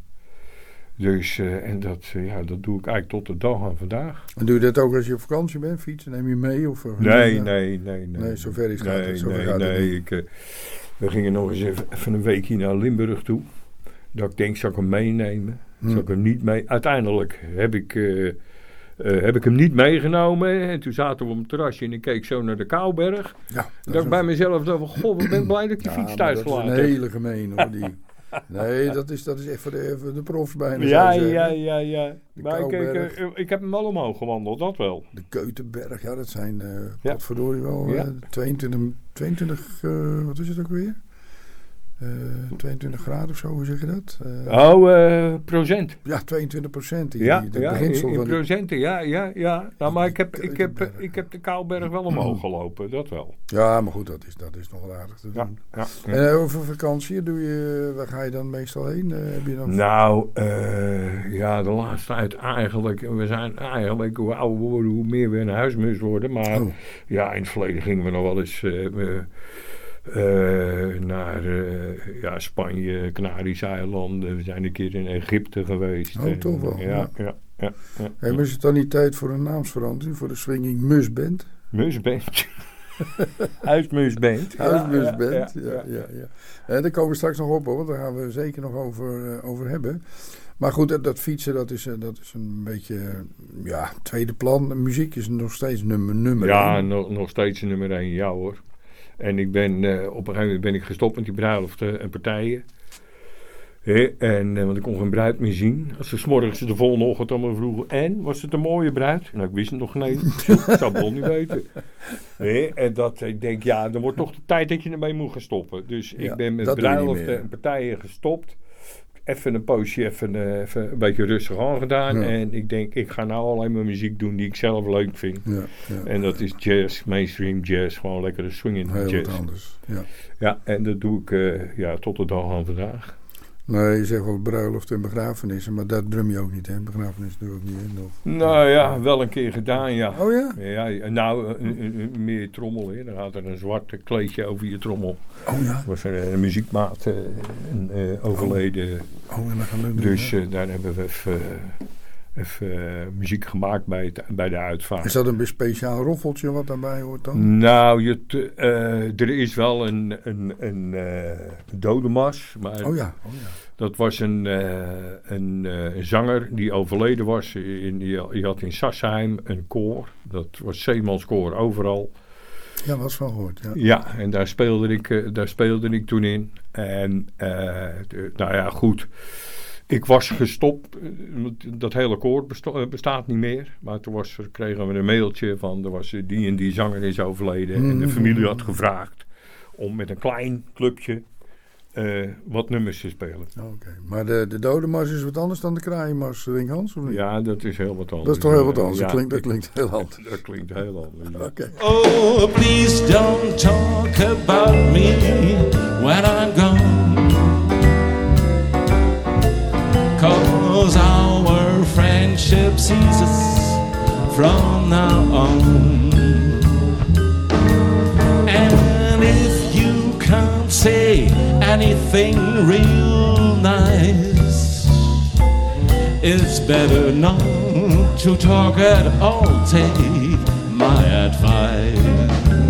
Speaker 3: dus eh, en dat, eh, ja, dat doe ik eigenlijk tot de dag aan vandaag.
Speaker 2: En doe je dat ook als je op vakantie bent? Fietsen? Neem je mee? Of, of-
Speaker 3: Nee,
Speaker 2: Ja.
Speaker 3: nee, nee, nee.
Speaker 2: Nee, zover is gaat het-
Speaker 3: nee,
Speaker 2: zover
Speaker 3: nee,
Speaker 2: gaat het
Speaker 3: nee.
Speaker 2: niet.
Speaker 3: Ik, eh, we gingen nog eens even, even een weekje naar Limburg toe. Dat ik denk, zal ik hem meenemen?
Speaker 2: Hm.
Speaker 3: Zal ik hem niet mee? Uiteindelijk heb ik, eh, eh, heb ik hem niet meegenomen. En toen zaten we op het terrasje en ik keek zo naar de Kouberg.
Speaker 2: Ja,
Speaker 3: Dat
Speaker 2: is
Speaker 3: ik
Speaker 2: een-
Speaker 3: bij mezelf dacht, goh, ik ben blij dat ik de
Speaker 2: Ja,
Speaker 3: fiets
Speaker 2: maar
Speaker 3: thuis
Speaker 2: dat is
Speaker 3: gelaten
Speaker 2: een
Speaker 3: heb.
Speaker 2: hele gemeen hoor. Die. Nee, dat is, dat is echt voor de, voor de profs bijna.
Speaker 3: Ja,
Speaker 2: zou je zeggen.
Speaker 3: ja, ja, ja.
Speaker 2: De
Speaker 3: Maar ik, ik,
Speaker 2: Kouberg.
Speaker 3: eh, ik heb hem wel omhoog gewandeld, dat wel.
Speaker 2: De Keutenberg, ja, dat zijn, eh
Speaker 3: Ja.
Speaker 2: potverdorie wel,
Speaker 3: Ja.
Speaker 2: eh, tweeëntwintig, tweeëntwintig eh, wat is het ook weer? Eh, tweeëntwintig graden of zo, hoe zeg je dat? Eh,
Speaker 3: Oh, eh, procent.
Speaker 2: Ja, tweeëntwintig procent. Die,
Speaker 3: Ja,
Speaker 2: die, de
Speaker 3: ja,
Speaker 2: beginsel
Speaker 3: in, in
Speaker 2: van die-
Speaker 3: procenten, ja, ja, ja. Nou, maar ik heb, ik, heb,
Speaker 2: Keukenberg.
Speaker 3: ik heb de Kouberg wel omhoog gelopen, dat wel.
Speaker 2: Ja, maar goed, dat is, dat is nog wel aardig te
Speaker 3: Ja,
Speaker 2: doen.
Speaker 3: ja, ja.
Speaker 2: En eh, over vakantie, doe je, waar ga je dan meestal heen? Eh, heb je dan...
Speaker 3: Nou, eh, ja, de laatste tijd eigenlijk, we zijn eigenlijk, hoe ouder we worden, hoe meer we een huismus worden. Maar
Speaker 2: Oh.
Speaker 3: ja, in het verleden gingen we nog wel eens eh, eh, eh, naar eh, ja, Spanje, Canarische eilanden. We zijn een keer in Egypte geweest.
Speaker 2: Oh,
Speaker 3: En,
Speaker 2: toch wel,
Speaker 3: Ja,
Speaker 2: ja.
Speaker 3: ja, ja. ja,
Speaker 2: Hey, maar is het dan niet tijd voor een naamsverandering voor de Swinging Musband?
Speaker 3: Musband. Huismusband.
Speaker 2: Huismusband, ja, ja, ja. ja. Eh, daar komen we straks nog op, hoor, want daar gaan we zeker nog over, eh, over hebben. Maar goed, dat, dat fietsen, dat is, eh, dat is een beetje, eh, ja, tweede plan. Muziek is nog steeds nummer, nummer
Speaker 3: Ja,
Speaker 2: één.
Speaker 3: nog, nog steeds nummer één, ja hoor. En ik ben, eh, op een gegeven moment ben ik gestopt met die bruiloften en partijen. Hè, en, eh, want ik kon geen bruid meer zien. Als ze 's morgens de volgende ochtend allemaal vroegen, en, was het een mooie bruid? Nou, ik wist het nog nee. Ik zou het wel niet weten. Hè, en dat, ik denk, ja, dan wordt toch de tijd dat je ermee moet gaan stoppen. Dus
Speaker 2: Ja,
Speaker 3: ik ben met
Speaker 2: dat doe je niet
Speaker 3: bruiloften
Speaker 2: meer.
Speaker 3: en partijen gestopt. Even een poosje, even, eh, even een beetje rustig aangedaan.
Speaker 2: Ja.
Speaker 3: En ik denk, ik ga nou alleen maar muziek doen die ik zelf leuk vind.
Speaker 2: Ja, ja.
Speaker 3: En dat is jazz, mainstream jazz, gewoon lekkere swinging
Speaker 2: Heel
Speaker 3: jazz.
Speaker 2: wat anders. Ja.
Speaker 3: Ja, en dat doe ik uh, ja, tot de dag aan vandaag.
Speaker 2: Nee, je zegt wel bruiloft en begrafenissen, maar dat drum je ook niet, hè? Begrafenis doe ik ook niet, hè? Of...
Speaker 3: Nou ja, wel een keer gedaan, ja.
Speaker 2: Oh ja?
Speaker 3: Ja, nou, een, een, een, meer trommel, hè. Dan gaat er een zwart kleedje over je trommel.
Speaker 2: Oh ja?
Speaker 3: Er was een, een muziekmaat uh, een, uh, overleden.
Speaker 2: Oh, en dan gaan we doen,
Speaker 3: Dus
Speaker 2: hè?
Speaker 3: uh, daar hebben we even, uh, even uh, muziek gemaakt bij, het, bij de uitvaart.
Speaker 2: Is dat een speciaal roffeltje wat daarbij hoort dan?
Speaker 3: Nou, je t, uh, er is wel een, een, een uh, dodenmas. Maar
Speaker 2: Oh ja, oh ja.
Speaker 3: dat was een, uh, een uh, zanger die overleden was. In, die had in Sassheim een koor. Dat was zeemanskoor overal.
Speaker 2: Ja, was van gehoord, ja.
Speaker 3: Ja, en daar speelde ik, uh, daar speelde ik toen in. En uh, de, nou ja, goed. Ik was gestopt. Dat hele koor besta- bestaat niet meer. Maar toen was, kregen we een mailtje van... Er was die en die zanger is overleden. Mm-hmm. En de familie had gevraagd om met een klein clubje uh, wat nummers te spelen.
Speaker 2: Oké, okay. Maar de, de Dodenmars is wat anders dan de Kraaienmars, Wink Hans, of niet?
Speaker 3: Ja, dat is heel wat anders.
Speaker 2: Dat is toch heel wat anders,
Speaker 3: ja,
Speaker 2: dat, klinkt, dat klinkt heel anders.
Speaker 3: Dat klinkt heel anders. Ja.
Speaker 2: Okay.
Speaker 4: Oh, please don't talk about me when I'm gone, 'cause our friendship ceases from now on. And if you can't say anything real nice, it's better not to talk at all. Take my advice.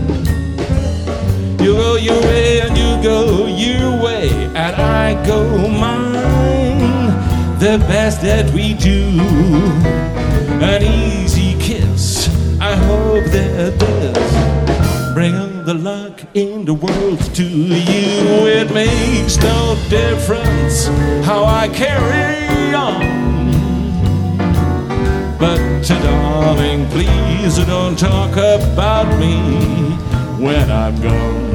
Speaker 4: You go your way and you go your way and I go mine. The best that we do, an easy kiss, I hope that this bring all the luck in the world to you. It makes no difference how I carry on, but darling, please don't talk about me when I'm gone.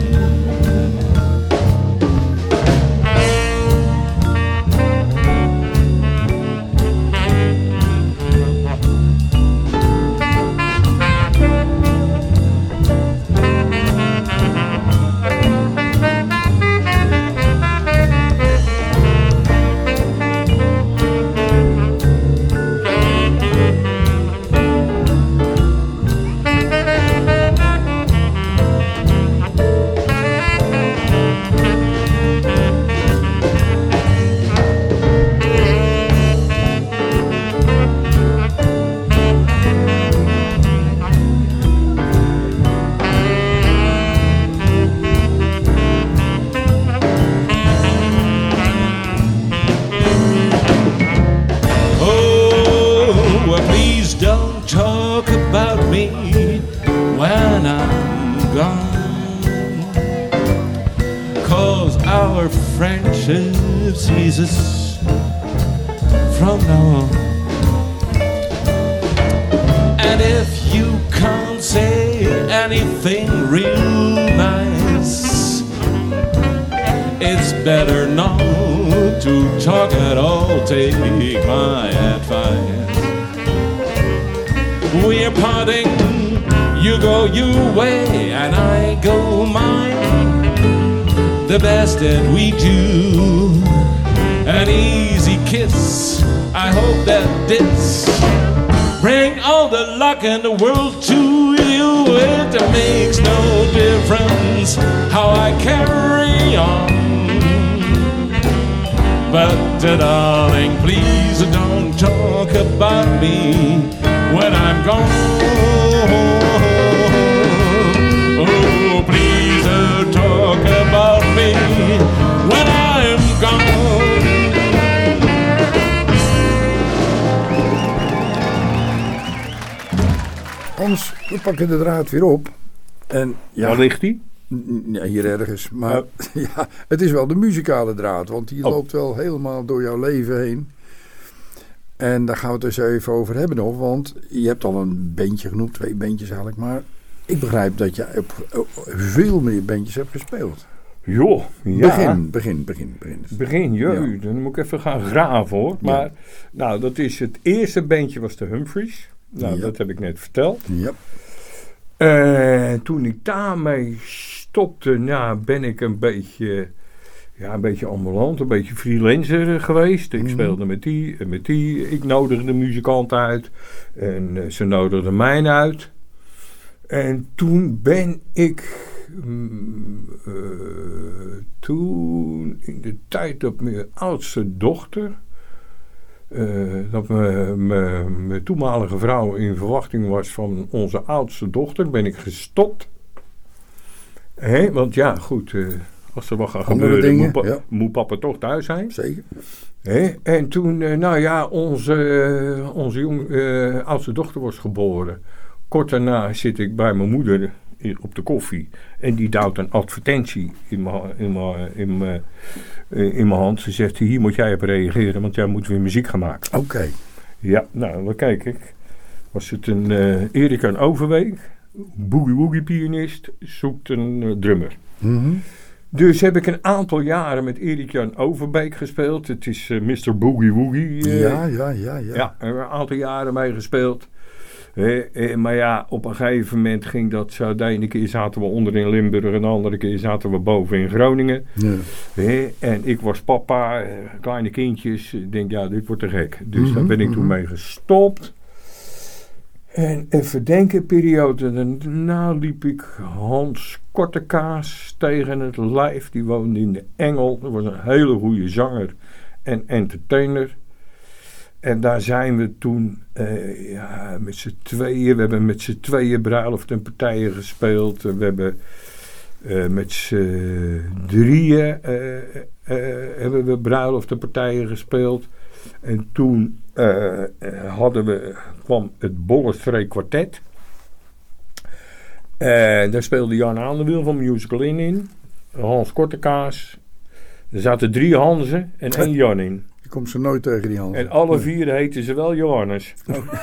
Speaker 4: Jesus, from now on. And if you can't say anything real nice, it's better not to talk at all. Take my advice. We're parting, you go your way and I go mine. The best that we do, an easy kiss, I hope that this bring all the luck in the world to you. It makes no difference how I carry on, but uh, darling, please don't talk about me when I'm gone. Oh, please don't talk about me when I'm gone.
Speaker 2: Hans, we pakken de draad weer op. En ja,
Speaker 3: waar ligt die?
Speaker 2: Ja, hier ergens. Maar
Speaker 3: oh.
Speaker 2: ja, het is wel de muzikale draad. Want die oh. loopt wel helemaal door jouw leven heen. En daar gaan we het dus even over hebben nog. Want je hebt al een bandje genoemd. Twee bandjes eigenlijk. Maar ik begrijp dat je op, op veel meer bandjes hebt gespeeld.
Speaker 3: Joh, ja.
Speaker 2: Begin, begin, begin. Begin,
Speaker 3: begin jeu, ja. Dan moet ik even gaan graven hoor. Maar ja. nou, dat is het eerste bandje was de Humphreys. Nou, ja. dat heb ik net verteld.
Speaker 2: Ja.
Speaker 3: Uh, toen ik daarmee stopte, nou, ben ik een beetje, ja, een beetje ambulant, een beetje freelancer geweest. Ik mm. speelde met die en met die. Ik nodigde muzikanten uit en uh, ze nodigden mij uit. En toen ben ik, mm, uh, toen in de tijd dat mijn oudste dochter... Uh, dat mijn toenmalige vrouw in verwachting was van onze oudste dochter, ben ik gestopt. He, want ja, goed, uh, als er wat gaat
Speaker 2: Andere
Speaker 3: gebeuren,
Speaker 2: dingen,
Speaker 3: moet, pa-
Speaker 2: ja.
Speaker 3: moet papa toch thuis zijn.
Speaker 2: Zeker.
Speaker 3: He, en toen, uh, nou ja, onze, uh, onze jong, uh, oudste dochter was geboren. Kort daarna zit ik bij mijn moeder in, op de koffie. En die duwt een advertentie in mijn in mijn, in mijn, in mijn hand. Ze zegt, hier moet jij op reageren, want jij moet weer muziek gaan maken.
Speaker 2: Oké. Okay.
Speaker 3: Ja, nou, dan kijk ik. Was het een uh, Erika Overweek, boogie-woogie pianist, zoekt een uh, drummer.
Speaker 2: Mm-hmm.
Speaker 3: Dus heb ik een aantal jaren met Erik-Jan Overbeek gespeeld. Het is uh, mister Boogie Woogie. Uh,
Speaker 2: ja, ja, ja, ja.
Speaker 3: Ja, er een aantal jaren mee gespeeld. He, he, maar ja, op een gegeven moment ging dat zo. De ene keer zaten we onder in Limburg en de andere keer zaten we boven in Groningen.
Speaker 2: Ja.
Speaker 3: He, en ik was papa, kleine kindjes. Ik denk, ja, dit wordt te gek. Dus
Speaker 2: Mm-hmm,
Speaker 3: daar ben ik mm-hmm. toen mee gestopt. En even denken, periode. Daarna liep ik Hans Kortekaas tegen het lijf. Die woonde in de Engel. Dat was een hele goede zanger en entertainer. En daar zijn we toen uh, ja, met z'n tweeën. We hebben met z'n tweeën bruiloft en partijen gespeeld. We hebben uh, met z'n drieën uh, uh, hebben we bruiloft en partijen gespeeld. En toen uh, uh, hadden we, kwam het Bollenstreek Kwartet. En daar speelde Jan Aandewiel van Musical In in. Hans Kortekaas. Er zaten drie Hansen en één Jan in.
Speaker 2: Je komt ze nooit tegen die Hansen.
Speaker 3: En alle vier heten ze wel Johannes.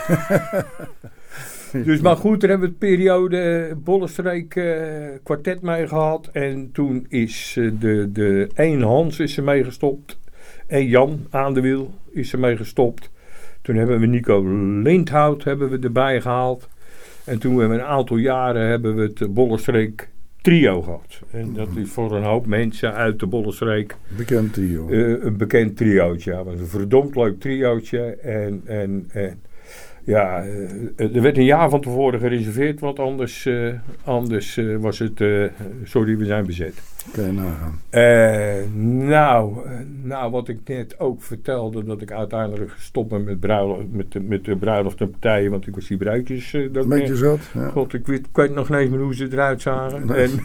Speaker 3: Dus maar goed, daar hebben we het periode Bollenstreek uh, Kwartet mee gehad. En toen is uh, de, de één Hans is er mee gestopt. En Jan Aandewiel is er mee gestopt. Toen hebben we Nico Lindhout hebben we erbij gehaald. En toen hebben we een aantal jaren hebben we het Bollenstreek trio gehad. En dat is voor een hoop mensen uit de Bollenstreek.
Speaker 2: Bekend trio.
Speaker 3: Uh, een bekend triootje. Ja, was een verdomd leuk triootje. En, en, en ja, uh, er werd een jaar van tevoren gereserveerd. Want anders, uh, anders uh, was het, uh, sorry, we zijn bezet.
Speaker 2: Oké, okay, nagaan.
Speaker 3: Uh, nou, uh, nou, wat ik net ook vertelde, dat ik uiteindelijk gestopt ben met, bruiloft, met, de, met de bruiloft en partijen, want ik was die bruidjes. Uh,
Speaker 2: Een beetje zat. Ja.
Speaker 3: God, ik weet, ik weet nog niet eens meer hoe ze eruit zagen.
Speaker 2: Nee.
Speaker 3: En,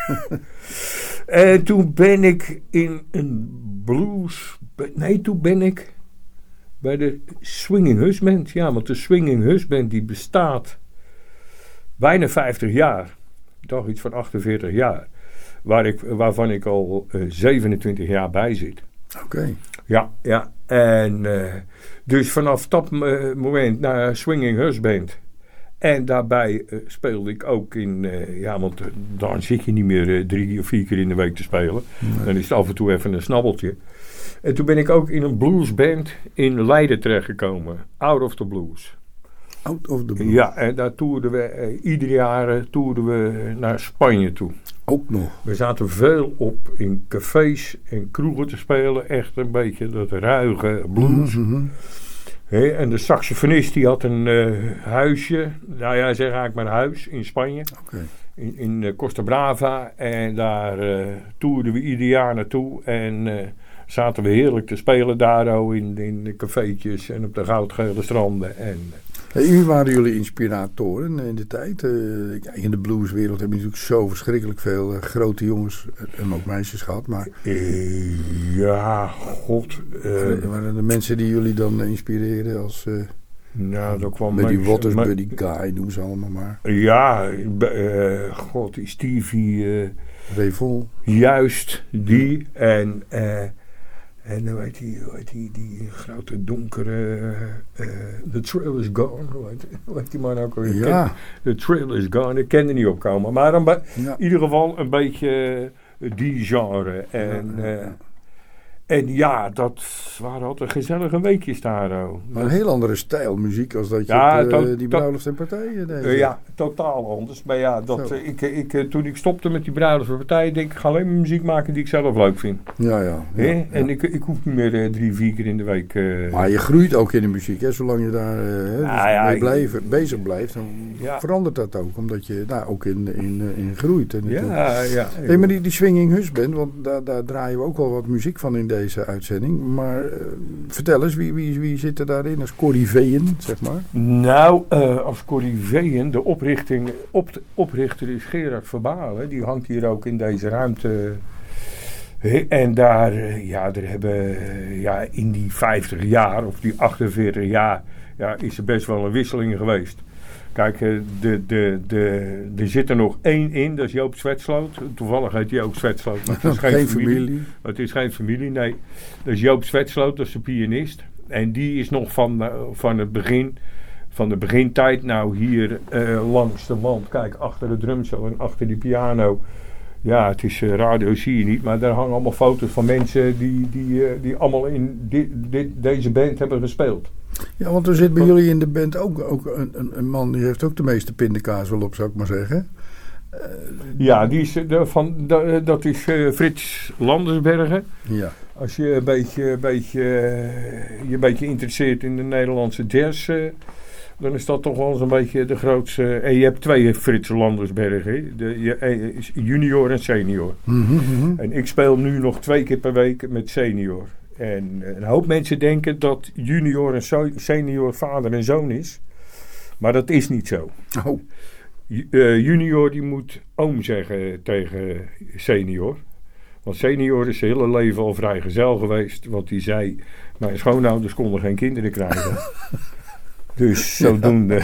Speaker 3: en toen ben ik in een blues, nee, toen ben ik bij de Swinging Husband. Ja, want de Swinging Husband die bestaat bijna vijftig jaar. Toch iets van achtenveertig jaar. Waar ik, waarvan ik al uh, zevenentwintig jaar bij zit.
Speaker 2: Oké. Okay.
Speaker 3: Ja, ja. En uh, dus vanaf dat uh, moment naar Swinging Husband. En daarbij uh, speelde ik ook in... Uh, ja, want uh, dan zit je niet meer uh, drie of vier keer in de week te spelen. Nee. Dan is het af en toe even een snabbeltje. En toen ben ik ook in een bluesband in Leiden terechtgekomen. Out of the Blues.
Speaker 2: Out of the Blues.
Speaker 3: Ja, en daar toerden we... Uh, ieder jaar uh, toerden we naar Spanje toe.
Speaker 2: Ook nog.
Speaker 3: We zaten veel op in cafés en kroegen te spelen. Echt een beetje dat ruige blues.
Speaker 2: Mm-hmm.
Speaker 3: He, en de saxofonist die had een uh, huisje. Nou ja, zeg eigenlijk maar huis in Spanje.
Speaker 2: Okay.
Speaker 3: In, in uh, Costa Brava. En daar uh, toerden we ieder jaar naartoe. En uh, zaten we heerlijk te spelen daar oh, in, in de cafeetjes en op de goudgele stranden. En...
Speaker 2: Hey, wie waren jullie inspiratoren in de tijd? Uh, in de blueswereld hebben we natuurlijk zo verschrikkelijk veel uh, grote jongens en ook meisjes gehad. Maar
Speaker 3: uh, ja, god. Uh,
Speaker 2: waren er mensen die jullie dan uh, inspireren als... Uh,
Speaker 3: nou, dat kwam
Speaker 2: Buddy
Speaker 3: mensen,
Speaker 2: Waters,
Speaker 3: maar,
Speaker 2: Buddy Guy, noem ze allemaal maar.
Speaker 3: Ja, uh, god, die Stevie... Uh,
Speaker 2: Revol.
Speaker 3: Juist, die. En... Uh, En hoe heet die, hoe heet die, die grote donkere... Uh, the Trail is Gone. Hoe heet, hoe heet die man ook alweer?
Speaker 2: Ja.
Speaker 3: The Trail is Gone. Ik kende niet opkomen. Maar in ba-
Speaker 2: ja.
Speaker 3: ieder geval een beetje uh, die genre. En ja, ja. Uh, en ja, dat waren altijd gezellige weekjes daar. Oh.
Speaker 2: Maar een heel andere stijl muziek als dat je
Speaker 3: ja,
Speaker 2: het, uh,
Speaker 3: to-
Speaker 2: die
Speaker 3: to-
Speaker 2: bruiloft en partijen deed.
Speaker 3: Uh, ja, totaal anders. Maar ja, dat, uh, ik, ik, uh, toen ik stopte met die bruiloft en partijen, denk ik, ik ga alleen maar muziek maken die ik zelf leuk vind.
Speaker 2: Ja, ja. ja,
Speaker 3: ja en
Speaker 2: ja.
Speaker 3: ik, ik hoef niet meer uh, drie, vier keer in de week... Uh,
Speaker 2: maar je groeit ook in de muziek, hè? Zolang je daar uh,
Speaker 3: ja, ja,
Speaker 2: mee
Speaker 3: ik,
Speaker 2: blijven, bezig blijft, dan
Speaker 3: ja. verandert
Speaker 2: dat ook. Omdat je daar ook in, in, in groeit. En
Speaker 3: ja, ja.
Speaker 2: Hey, maar die, die Swinging Husband, want daar, daar draaien we ook wel wat muziek van in deze uitzending. Maar uh, vertel eens, wie, wie, wie zit er daarin als corriveeën, zeg maar?
Speaker 3: Nou, uh, als corriveeën, de oprichting, op de, oprichter is Gerard Verbalen. Die hangt hier ook in deze ruimte. En daar, uh, ja, er hebben uh, ja, in die vijftig jaar of die achtenveertig jaar ja, is er best wel een wisseling geweest. Kijk, uh, de, de, de, er zit er nog één in, dat is Joop Zwetsloot. Toevallig heet hij ook Zwetsloot, maar het is geen,
Speaker 2: geen
Speaker 3: familie.
Speaker 2: familie.
Speaker 3: Het is geen familie, nee. Dat is Joop Zwetsloot, dat is de pianist. En die is nog van, uh, van het begin, van de begintijd. Nou, hier uh, langs de wand, kijk, achter de drumstel en achter die piano. Ja, het is uh, radio, zie je niet. Maar daar hangen allemaal foto's van mensen die, die, uh, die allemaal in dit, dit, deze band hebben gespeeld.
Speaker 2: Ja, want er zit bij jullie in de band ook, ook een, een, een man die heeft ook de meeste pindakaas wel op, zou ik maar zeggen. Uh,
Speaker 3: ja, die is, de, van, de, dat is uh, Frits Landersbergen.
Speaker 2: Ja.
Speaker 3: Als je een beetje, een beetje, uh, je een beetje interesseert in de Nederlandse jazz, uh, dan is dat toch wel eens een beetje de grootste. En je hebt twee Frits Landersbergen, de, je, junior en senior.
Speaker 2: Mm-hmm, mm-hmm.
Speaker 3: En ik speel nu nog twee keer per week met senior. En een hoop mensen denken dat junior en so- senior vader en zoon is. Maar dat is niet zo.
Speaker 2: Oh.
Speaker 3: Uh, junior die moet oom zeggen tegen senior. Want senior is zijn hele leven al vrijgezel geweest. Want die zei, mijn schoonouders konden geen kinderen krijgen. Dus zodoende.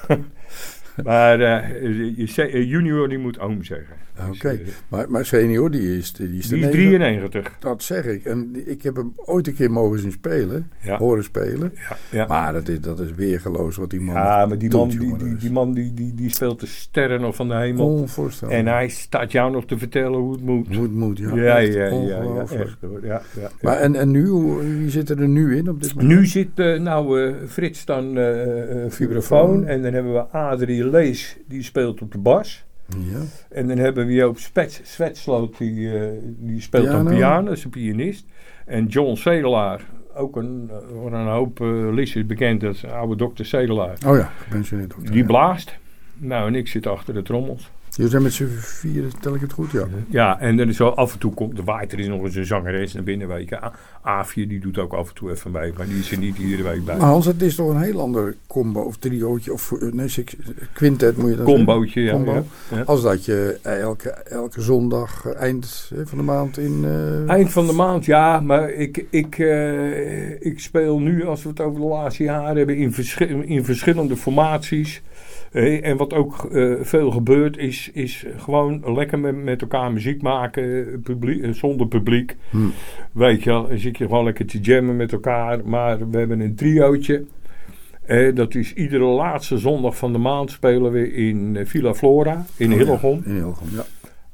Speaker 3: Maar uh, je, junior die moet oom zeggen.
Speaker 2: Oké, okay. dus, uh, maar, maar senior die is... Die is,
Speaker 3: die is drieënnegentig.
Speaker 2: Dat zeg ik. En ik heb hem ooit een keer mogen zien spelen. Ja. Horen spelen. Ja, ja. Maar dat is, dat is weergeloos wat die man
Speaker 3: Ja, maar die
Speaker 2: doet,
Speaker 3: man, die, die, die, man die, die, die speelt de sterren nog van de hemel.
Speaker 2: Onvoorstelbaar.
Speaker 3: En hij staat jou nog te vertellen hoe het moet.
Speaker 2: Hoe het moet, ja.
Speaker 3: Ja, ja, ja. ja, echt, ja, ja, ja.
Speaker 2: Maar en, en nu, wie zit er nu in op dit moment?
Speaker 3: Nu zit uh, nou uh, Frits dan uh, uh, vibrafoon. En dan hebben we Adrie Lees, die speelt op de bas.
Speaker 2: Ja.
Speaker 3: En dan hebben we Joop Zwetsloot, die, uh, die speelt piano. Dan piano, dat is een pianist. En John Sedelaar, ook een, uh, een hoop uh, liedjes bekend, dat is een oude dokter Sedelaar.
Speaker 2: Oh ja, gepensioneerd dokter.
Speaker 3: Die blaast. Nou, en ik zit achter de trommels.
Speaker 2: Jullie zijn met z'n vieren, tel ik het goed, ja.
Speaker 3: Ja, en dan is zo af en toe komt de waait, er is nog eens een zangeres naar binnen. Weet je. Aafje, die doet ook af en toe even mee, maar die is er niet iedere week bij.
Speaker 2: Maar Hans, het is toch een heel ander combo of triootje, of nee, quintet moet je dat
Speaker 3: Combootje, ja,
Speaker 2: Combo.
Speaker 3: ja, ja.
Speaker 2: Als dat je elke, elke zondag, eind van de maand in... Uh...
Speaker 3: Eind van de maand, ja, maar ik, ik, uh, ik speel nu, als we het over de laatste jaren hebben, in, verschi- in verschillende formaties. Hey, en wat ook uh, veel gebeurt is, is gewoon lekker met, met elkaar muziek maken publiek, zonder publiek. Hmm. Weet je wel, dan zit je gewoon lekker te jammen met elkaar. Maar we hebben een triootje. Eh, dat is iedere laatste zondag van de maand spelen we in uh, Villa Flora in oh, Hillegom.
Speaker 2: Ja, in Hillegom, ja.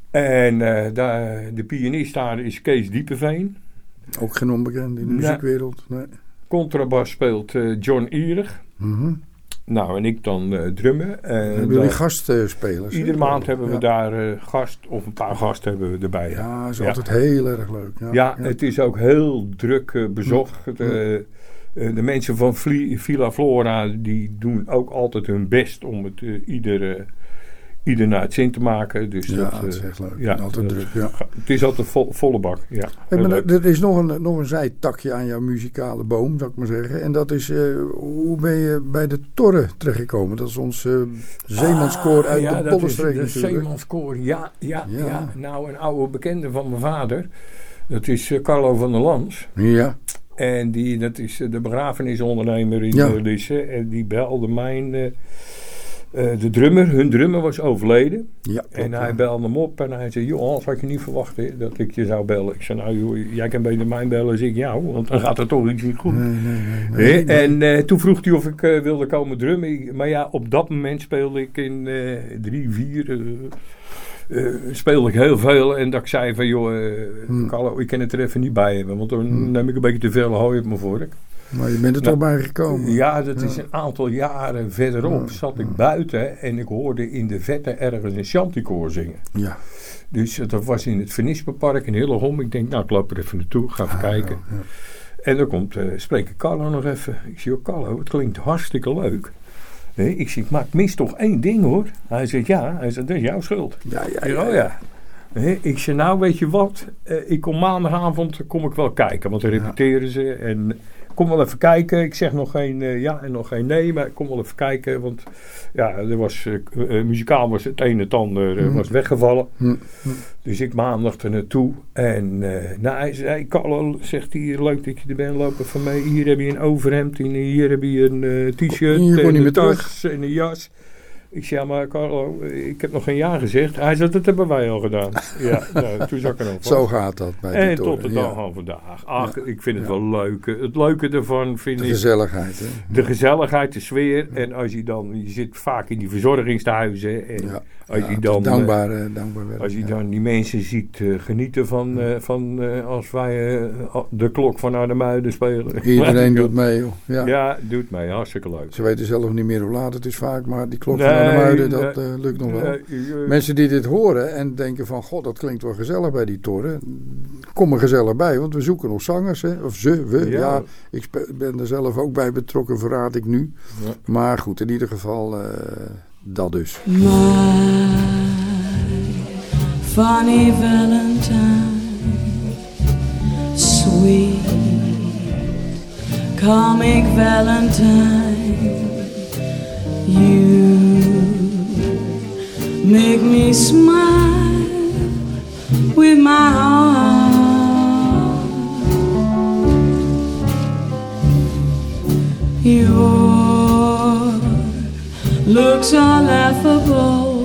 Speaker 3: En uh, daar, de pianist daar is Kees Diepeveen.
Speaker 2: Ook geen onbekend in de muziekwereld. Nee.
Speaker 3: Contrabas speelt uh, John Ierig.
Speaker 2: Mm-hmm.
Speaker 3: Nou, en ik dan uh, drummen. Uh,
Speaker 2: hebben jullie gastspelers?
Speaker 3: Iedere maand hebben we ja. daar uh, gast, of een paar gasten hebben we erbij.
Speaker 2: Ja, dat is
Speaker 3: ja.
Speaker 2: altijd heel erg leuk. Ja,
Speaker 3: ja,
Speaker 2: ja.
Speaker 3: het is ook heel druk uh, bezocht. Ja. Uh, uh, de mensen van Vli- Villa Flora, die doen ook altijd hun best om het uh, iedere... Ieder naar het zin te maken. Dus
Speaker 2: ja,
Speaker 3: dat,
Speaker 2: dat is echt leuk.
Speaker 3: Ja,
Speaker 2: altijd
Speaker 3: dat,
Speaker 2: druk. Ja.
Speaker 3: Het is altijd vol, volle bak. Ja,
Speaker 2: hey, maar er is nog een, nog een zijtakje aan jouw muzikale boom, zou ik maar zeggen. En dat is, uh, hoe ben je bij de Torre terechtgekomen? Dat is ons uh, zeemanskoor uit
Speaker 3: ah, ja,
Speaker 2: de Bollenstreek
Speaker 3: natuurlijk. De zeemanskoor, ja, ja, ja, ja. Nou, een oude bekende van mijn vader. Dat is uh, Carlo van der Lans.
Speaker 2: Ja.
Speaker 3: En die, dat is uh, de begrafenisondernemer in
Speaker 2: ja.
Speaker 3: Lisse. En die belde mijn... Uh, Uh, de drummer, hun drummer was overleden.
Speaker 2: Ja,
Speaker 3: en hij belde hem op en hij zei, joh, Hans, had je niet verwacht hè, dat ik je zou bellen. Ik zei, nou joh, jij kan beter mij bellen als ik jou, want dan gaat er toch iets niet goed.
Speaker 2: Nee, nee, nee, nee, nee.
Speaker 3: En uh, toen vroeg hij of ik uh, wilde komen drummen. Maar ja, op dat moment speelde ik in uh, drie, vier... Uh, Uh, speelde ik heel veel en dat ik zei van joh, uh, hmm. Carlo, ik kan het er even niet bij hebben, want dan hmm. neem ik een beetje te veel hooi op mijn vork.
Speaker 2: Maar je bent er nou, toch bij gekomen.
Speaker 3: Ja, dat ja. is een aantal jaren verderop. Ja. Zat ik ja. buiten en ik hoorde in de vette ergens een chanticoor zingen.
Speaker 2: Ja.
Speaker 3: Dus dat was in het Vernispenpark in Hillegom. Ik denk, nou ik loop er even naartoe, ga even ah, kijken. Ja, ja. En dan komt, uh, spreek ik Carlo nog even. Ik zeg, Carlo, het klinkt hartstikke leuk. Nee, ik zeg, maar ik mis toch één ding hoor. Hij zegt, ja. Hij zegt, dat is jouw schuld.
Speaker 2: Ja, ja,
Speaker 3: ja. Oh ja. Nee, ik zeg, nou weet je wat. Uh, ik kom maandagavond, kom ik wel kijken. Want dan repeteren ja. ze. En kom wel even kijken. Ik zeg nog geen uh, ja en nog geen nee. Maar ik kom wel even kijken. Want ja, er was, uh, uh, muzikaal was het een en het ander uh, mm. was weggevallen. Mm. Dus ik maandag er naartoe. En uh, nou, hij zei, Carlo, zegt hij, leuk dat je er bent. Lopen van mij. Hier heb je een overhemd. En hier heb je een uh, t-shirt. En een tas en een jas. Ik zei, ja, maar Carlo, ik heb nog geen ja gezegd. Hij zei, dat hebben wij al gedaan. Ja, nou, toen zag ik er nog
Speaker 2: Zo gaat dat bij die
Speaker 3: En
Speaker 2: toren.
Speaker 3: tot de dag
Speaker 2: ja.
Speaker 3: van vandaag. Ach,
Speaker 2: Ja.
Speaker 3: ik vind het
Speaker 2: Ja.
Speaker 3: wel leuk. Het leuke ervan vind
Speaker 2: De
Speaker 3: ik...
Speaker 2: gezelligheid. Hè?
Speaker 3: De gezelligheid, de sfeer. En als je dan... Je zit vaak in die verzorgingstehuizen. En
Speaker 2: Ja.
Speaker 3: als
Speaker 2: Ja,
Speaker 3: je
Speaker 2: het is
Speaker 3: dan...
Speaker 2: dankbaar, eh, dankbaar werk.
Speaker 3: Als je
Speaker 2: ja.
Speaker 3: dan die mensen ziet uh, genieten van, uh, van uh, als wij uh, de klok van Arnhem-Muiden spelen.
Speaker 2: Iedereen doet mee, joh. Ja.
Speaker 3: Ja, doet mee. Hartstikke leuk.
Speaker 2: Ze weten zelf niet meer hoe laat het is vaak, maar die klok
Speaker 3: Nee,
Speaker 2: van Arnhem-Muiden, dat
Speaker 3: nee,
Speaker 2: uh, lukt nog wel.
Speaker 3: Nee, uh,
Speaker 2: Mensen die dit horen en denken van, god, dat klinkt wel gezellig bij die toren. Kom er gezellig bij, want we zoeken nog zangers, hè. Of ze, we. Ja,
Speaker 3: Ja.
Speaker 2: ik spe- ben er zelf ook bij betrokken, verraad ik nu.
Speaker 3: Ja.
Speaker 2: Maar goed, in ieder geval, uh, dat dus.
Speaker 5: My funny Valentine, sweet comic Valentine, you make me smile with my heart. Your looks are laughable,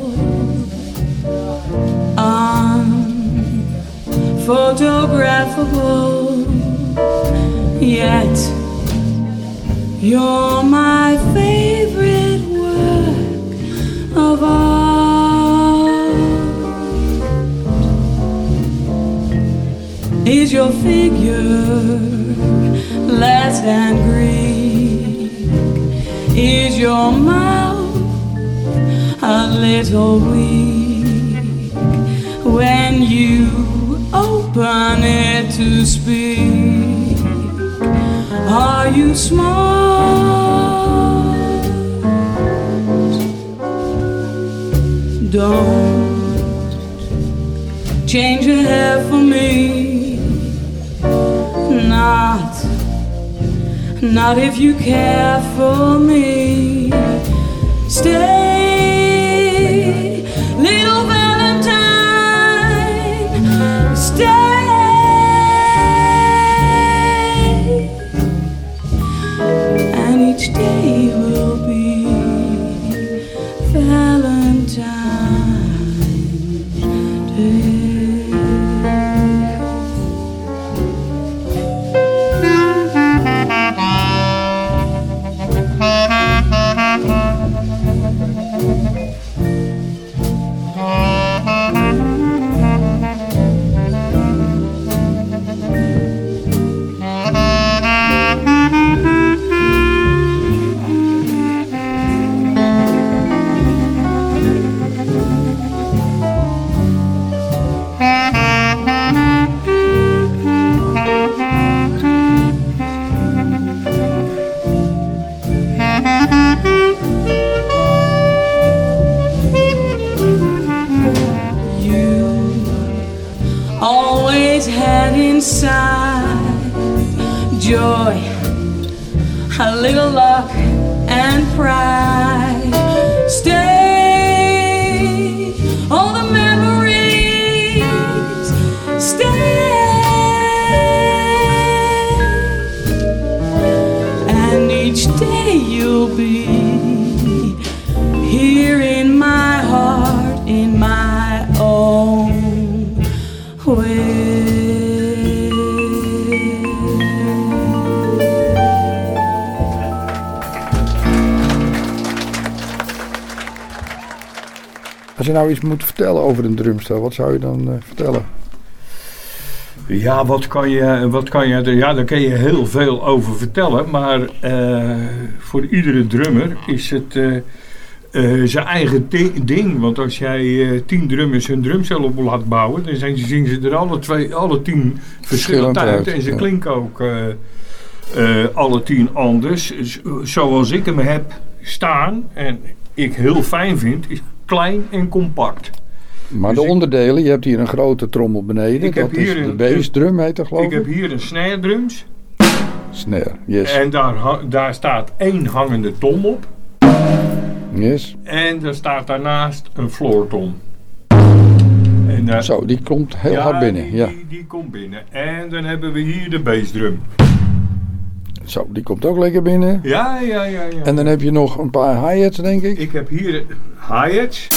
Speaker 5: unphotographable, yet you're my favorite work of art. Is your figure less than Greek? Is your mouth a little weak when you open it to speak? Are you smart? Don't change your hair for me. Not, not if you care for me. Stay, little Valentine, stay. And each day will be Valentine's Day. Always had inside joy, a little luck and pride. Stay, all the memories, stay. And each day you'll be here in my heart, in my own way.
Speaker 2: Als je nou iets moet vertellen over een drumstel, wat zou je dan uh, vertellen?
Speaker 3: Ja, wat kan je, wat kan je er, ja, daar kun je heel veel over vertellen. Maar uh, voor iedere drummer is het uh, uh, zijn eigen di- ding. Want als jij uh, tien drummers hun drumstel op laat bouwen, dan zijn, zien ze er alle, twee, alle tien verschillend uit.
Speaker 2: uit,
Speaker 3: En ze
Speaker 2: ja.
Speaker 3: klinken ook uh, uh, alle tien anders. Z- zoals ik hem heb staan en ik heel fijn vind, is klein en compact.
Speaker 2: Maar
Speaker 3: Dus
Speaker 2: de
Speaker 3: ik-
Speaker 2: onderdelen, je hebt hier een grote trommel beneden.
Speaker 3: Ik heb
Speaker 2: dat is
Speaker 3: hier
Speaker 2: de
Speaker 3: een-
Speaker 2: bassdrum, heet dat geloof
Speaker 3: Ik
Speaker 2: ik?
Speaker 3: heb hier een snare drums.
Speaker 2: Snare, yes.
Speaker 3: En daar, ha- daar staat één hangende tom op.
Speaker 2: yes.
Speaker 3: En er staat daarnaast een floortom. En, uh,
Speaker 2: Zo, die komt heel
Speaker 3: ja,
Speaker 2: hard binnen.
Speaker 3: Die,
Speaker 2: Ja.
Speaker 3: die, die komt binnen. En dan hebben we hier de bassdrum.
Speaker 2: Zo, die komt ook lekker binnen.
Speaker 3: Ja, ja, ja, ja.
Speaker 2: En dan heb je nog een paar hi-hats, denk ik.
Speaker 3: Ik heb hier hi-hats.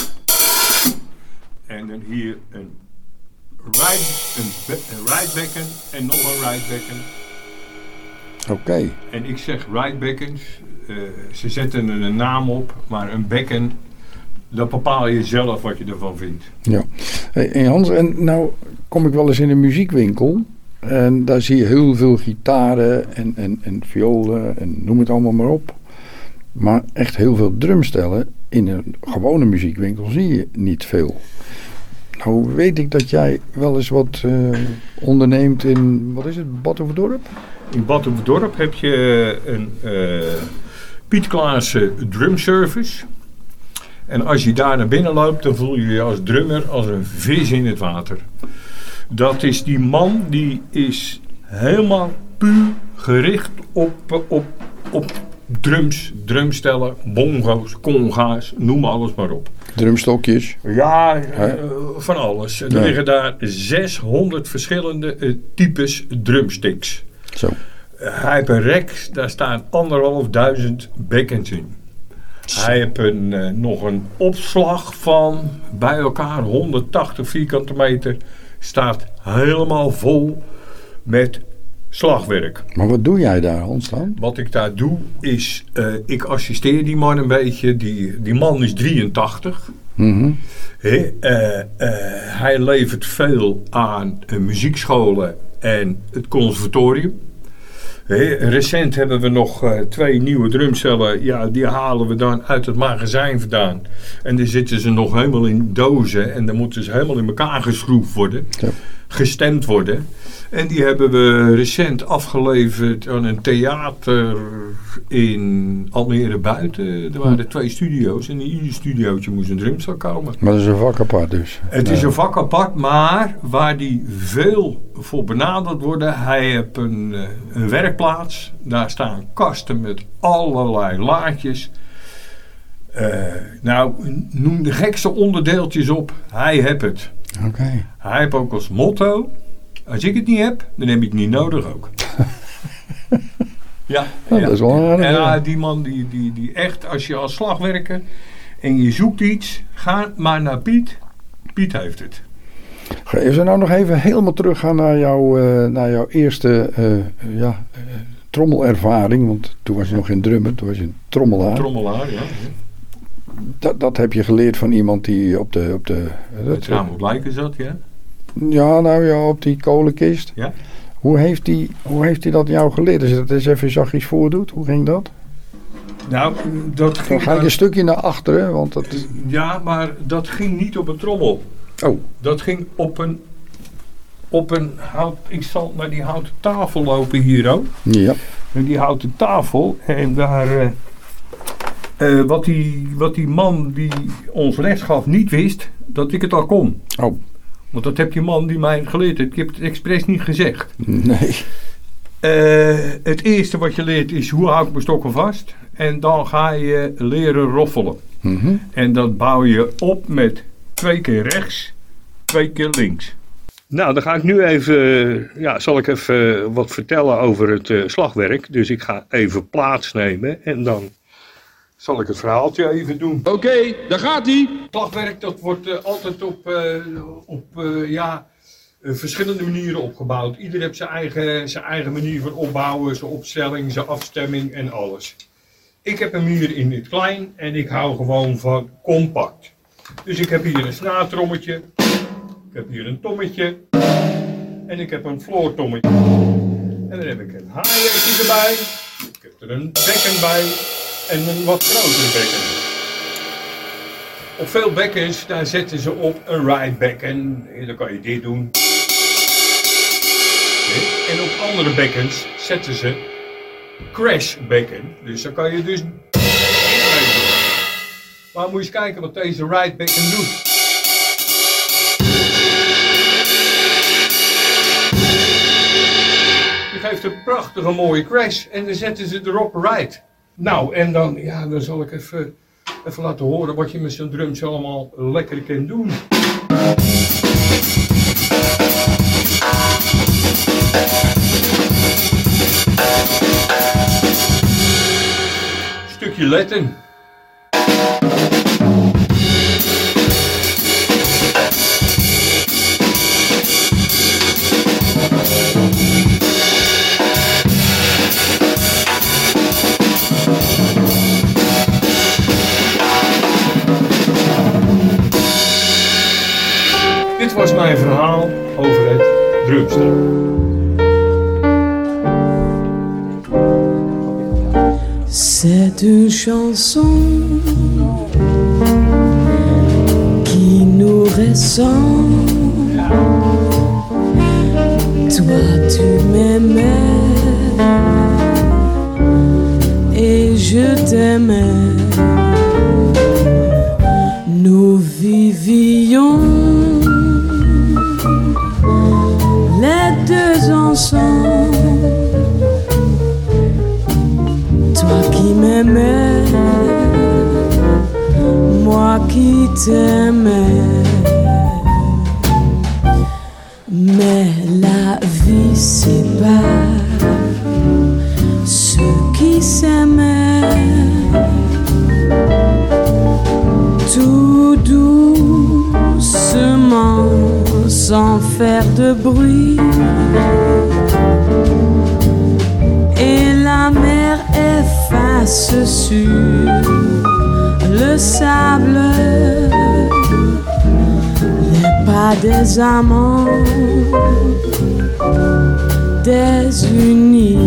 Speaker 3: En dan hier een right, een, be- een right becken en nog een right becken.
Speaker 2: Oké. Okay.
Speaker 3: En ik zeg right beckens. Uh, ze zetten er een naam op, maar een bekken, dat bepaal je zelf wat je ervan vindt.
Speaker 2: Ja. Hey, Hans, en nou kom ik wel eens in een muziekwinkel. En daar zie je heel veel gitaren en, en, en violen en noem het allemaal maar op. Maar echt heel veel drumstellen in een gewone muziekwinkel zie je niet veel. Nou weet ik dat jij wel eens wat uh, onderneemt in, wat is het, Badhoevedorp?
Speaker 3: In Badhoevedorp heb je een uh, Piet Klaassen drumservice. En als je daar naar binnen loopt, dan voel je je als drummer als een vis in het water. Dat is die man, die is helemaal puur gericht op, op, op drums, drumstellen, bongo's, conga's, noem alles maar op.
Speaker 2: Drumstokjes?
Speaker 3: Ja, uh, van alles. Er
Speaker 2: ja.
Speaker 3: liggen daar zeshonderd verschillende uh, types drumsticks.
Speaker 2: Zo.
Speaker 3: Uh, hij heeft een rek, daar staan anderhalfduizend bekkens in. Zo. Hij heeft een, uh, nog een opslag van bij elkaar honderdtachtig vierkante meter. Staat helemaal vol met slagwerk.
Speaker 2: Maar wat doe jij daar, Hans, dan?
Speaker 3: Wat ik daar doe is, uh, ik assisteer die man een beetje. Die, die man is drieëntachtig.
Speaker 2: Mm-hmm.
Speaker 3: He, uh, uh, hij levert veel aan uh, muziekscholen en het conservatorium. He, recent hebben we nog uh, twee nieuwe drumstellen. Ja, die halen we dan uit het magazijn vandaan. En dan zitten ze nog helemaal in dozen. En dan moeten ze helemaal in elkaar geschroefd worden. Ja. Gestemd worden. En die hebben we recent afgeleverd aan een theater in Almere Buiten. Er waren hm. twee studio's en in ieder studiootje moest een drumstel komen.
Speaker 2: Maar dat is een vak apart dus.
Speaker 3: Het ja. is een vak apart, maar waar die veel voor benaderd worden. Hij heeft een, een werkplaats. Daar staan kasten met allerlei laadjes. Uh, nou, noem de gekste onderdeeltjes op. Hij heeft het.
Speaker 2: Okay.
Speaker 3: Hij heeft ook als motto: als ik het niet heb, dan heb ik het niet nodig ook. ja,
Speaker 2: ja,
Speaker 3: ja.
Speaker 2: dat is wel aardig.
Speaker 3: En ja, die man die, die, die echt, als je als slagwerker en je zoekt iets, ga maar naar Piet. Piet heeft het.
Speaker 2: Als we nou nog even helemaal teruggaan naar, jou, uh, naar jouw eerste uh, ja, uh, trommelervaring. Want toen was je nog geen drummer, toen was je een trommelaar.
Speaker 3: Trommelaar, ja.
Speaker 2: Dat, dat heb je geleerd van iemand die op de... Op de
Speaker 3: het raam op lijken zat, ja.
Speaker 2: Ja, nou ja, op die kolenkist.
Speaker 3: Ja.
Speaker 2: Hoe heeft die, hoe heeft die dat jou geleerd? Als je dat eens even zachtjes voordoet, hoe ging dat?
Speaker 3: Nou, dat ging...
Speaker 2: Dan ga ik een stukje naar achteren, want dat...
Speaker 3: Ja, maar dat ging niet op een trommel.
Speaker 2: Oh.
Speaker 3: Dat ging op een... Op een hout... Ik zal naar die houten tafel lopen hier ook.
Speaker 2: Ja.
Speaker 3: Naar die houten tafel. En daar... Uh, uh, wat, die, wat die man die ons les gaf niet wist, dat ik het al kon.
Speaker 2: Oh.
Speaker 3: Want dat heb die man die mij geleerd heeft. Ik heb het expres niet gezegd.
Speaker 2: Nee.
Speaker 3: Uh, het eerste wat je leert is hoe hou ik mijn stokken vast. En dan ga je leren roffelen.
Speaker 2: Mm-hmm.
Speaker 3: En dat bouw je op met twee keer rechts, twee keer links. Nou, dan ga ik nu even, ja, zal ik even wat vertellen over het uh, slagwerk. Dus ik ga even plaatsnemen en dan zal ik het verhaaltje even doen.
Speaker 6: Oké, okay, daar gaat hij.
Speaker 3: Slagwerk, dat wordt uh, altijd op, uh, op uh, ja, uh, verschillende manieren opgebouwd. Ieder heeft zijn eigen, zijn eigen manier van opbouwen, zijn opstelling, zijn afstemming en alles. Ik heb hem hier in het klein en ik hou gewoon van compact. Dus ik heb hier een snaartrommetje, ik heb hier een tommetje en ik heb een floortommetje. En dan heb ik een hi-hatje erbij, ik heb er een bekken bij en een wat grotere bekken. Op veel bekkens, daar zetten ze op een ride bekken, en dan kan je dit doen. En op andere bekkens zetten ze crash bekken, dus dan kan je dus maar moet je eens kijken wat deze ride bekken doet. Die geeft een prachtige mooie crash en dan zetten ze erop ride. Nou en dan, ja, dan zal ik even, even laten horen wat je met zo'n drums allemaal lekker kan doen. stukje Latin. Dit was mijn verhaal over het drumstel.
Speaker 5: C'est une chanson qui nous ressemble. Toi tu m'aimais et je t'aimais. Nous vivions les deux ensemble. Toi qui m'aimais, moi qui t'aimais. Mais la vie sépare ceux qui s'aimaient. Tout doucement, sans faire de bruit. Et la mer efface sur le sable les pas des amants désunis.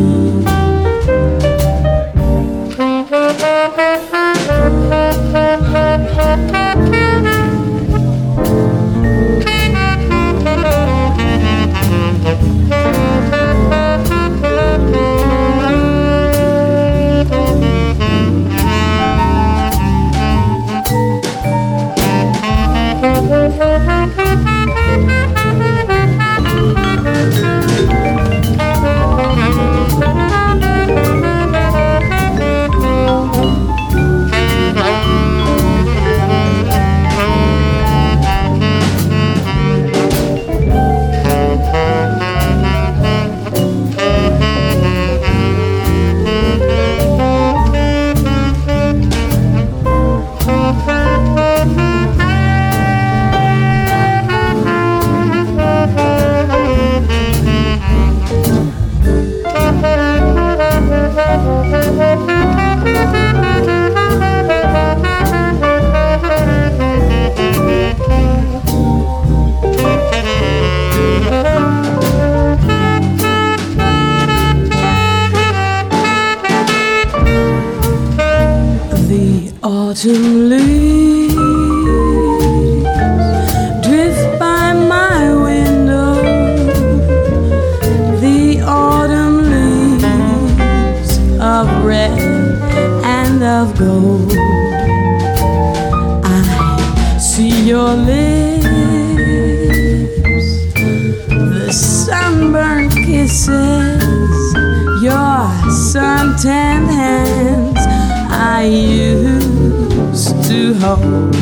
Speaker 5: Autumn leaves drift by my window. The autumn leaves of red and of gold. I see your lips, the sunburned kisses, your suntanned hands I used to hold.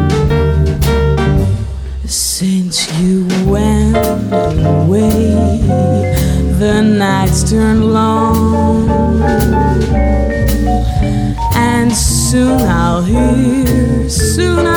Speaker 5: Since you went away, the nights turned long, and soon I'll hear, soon I'll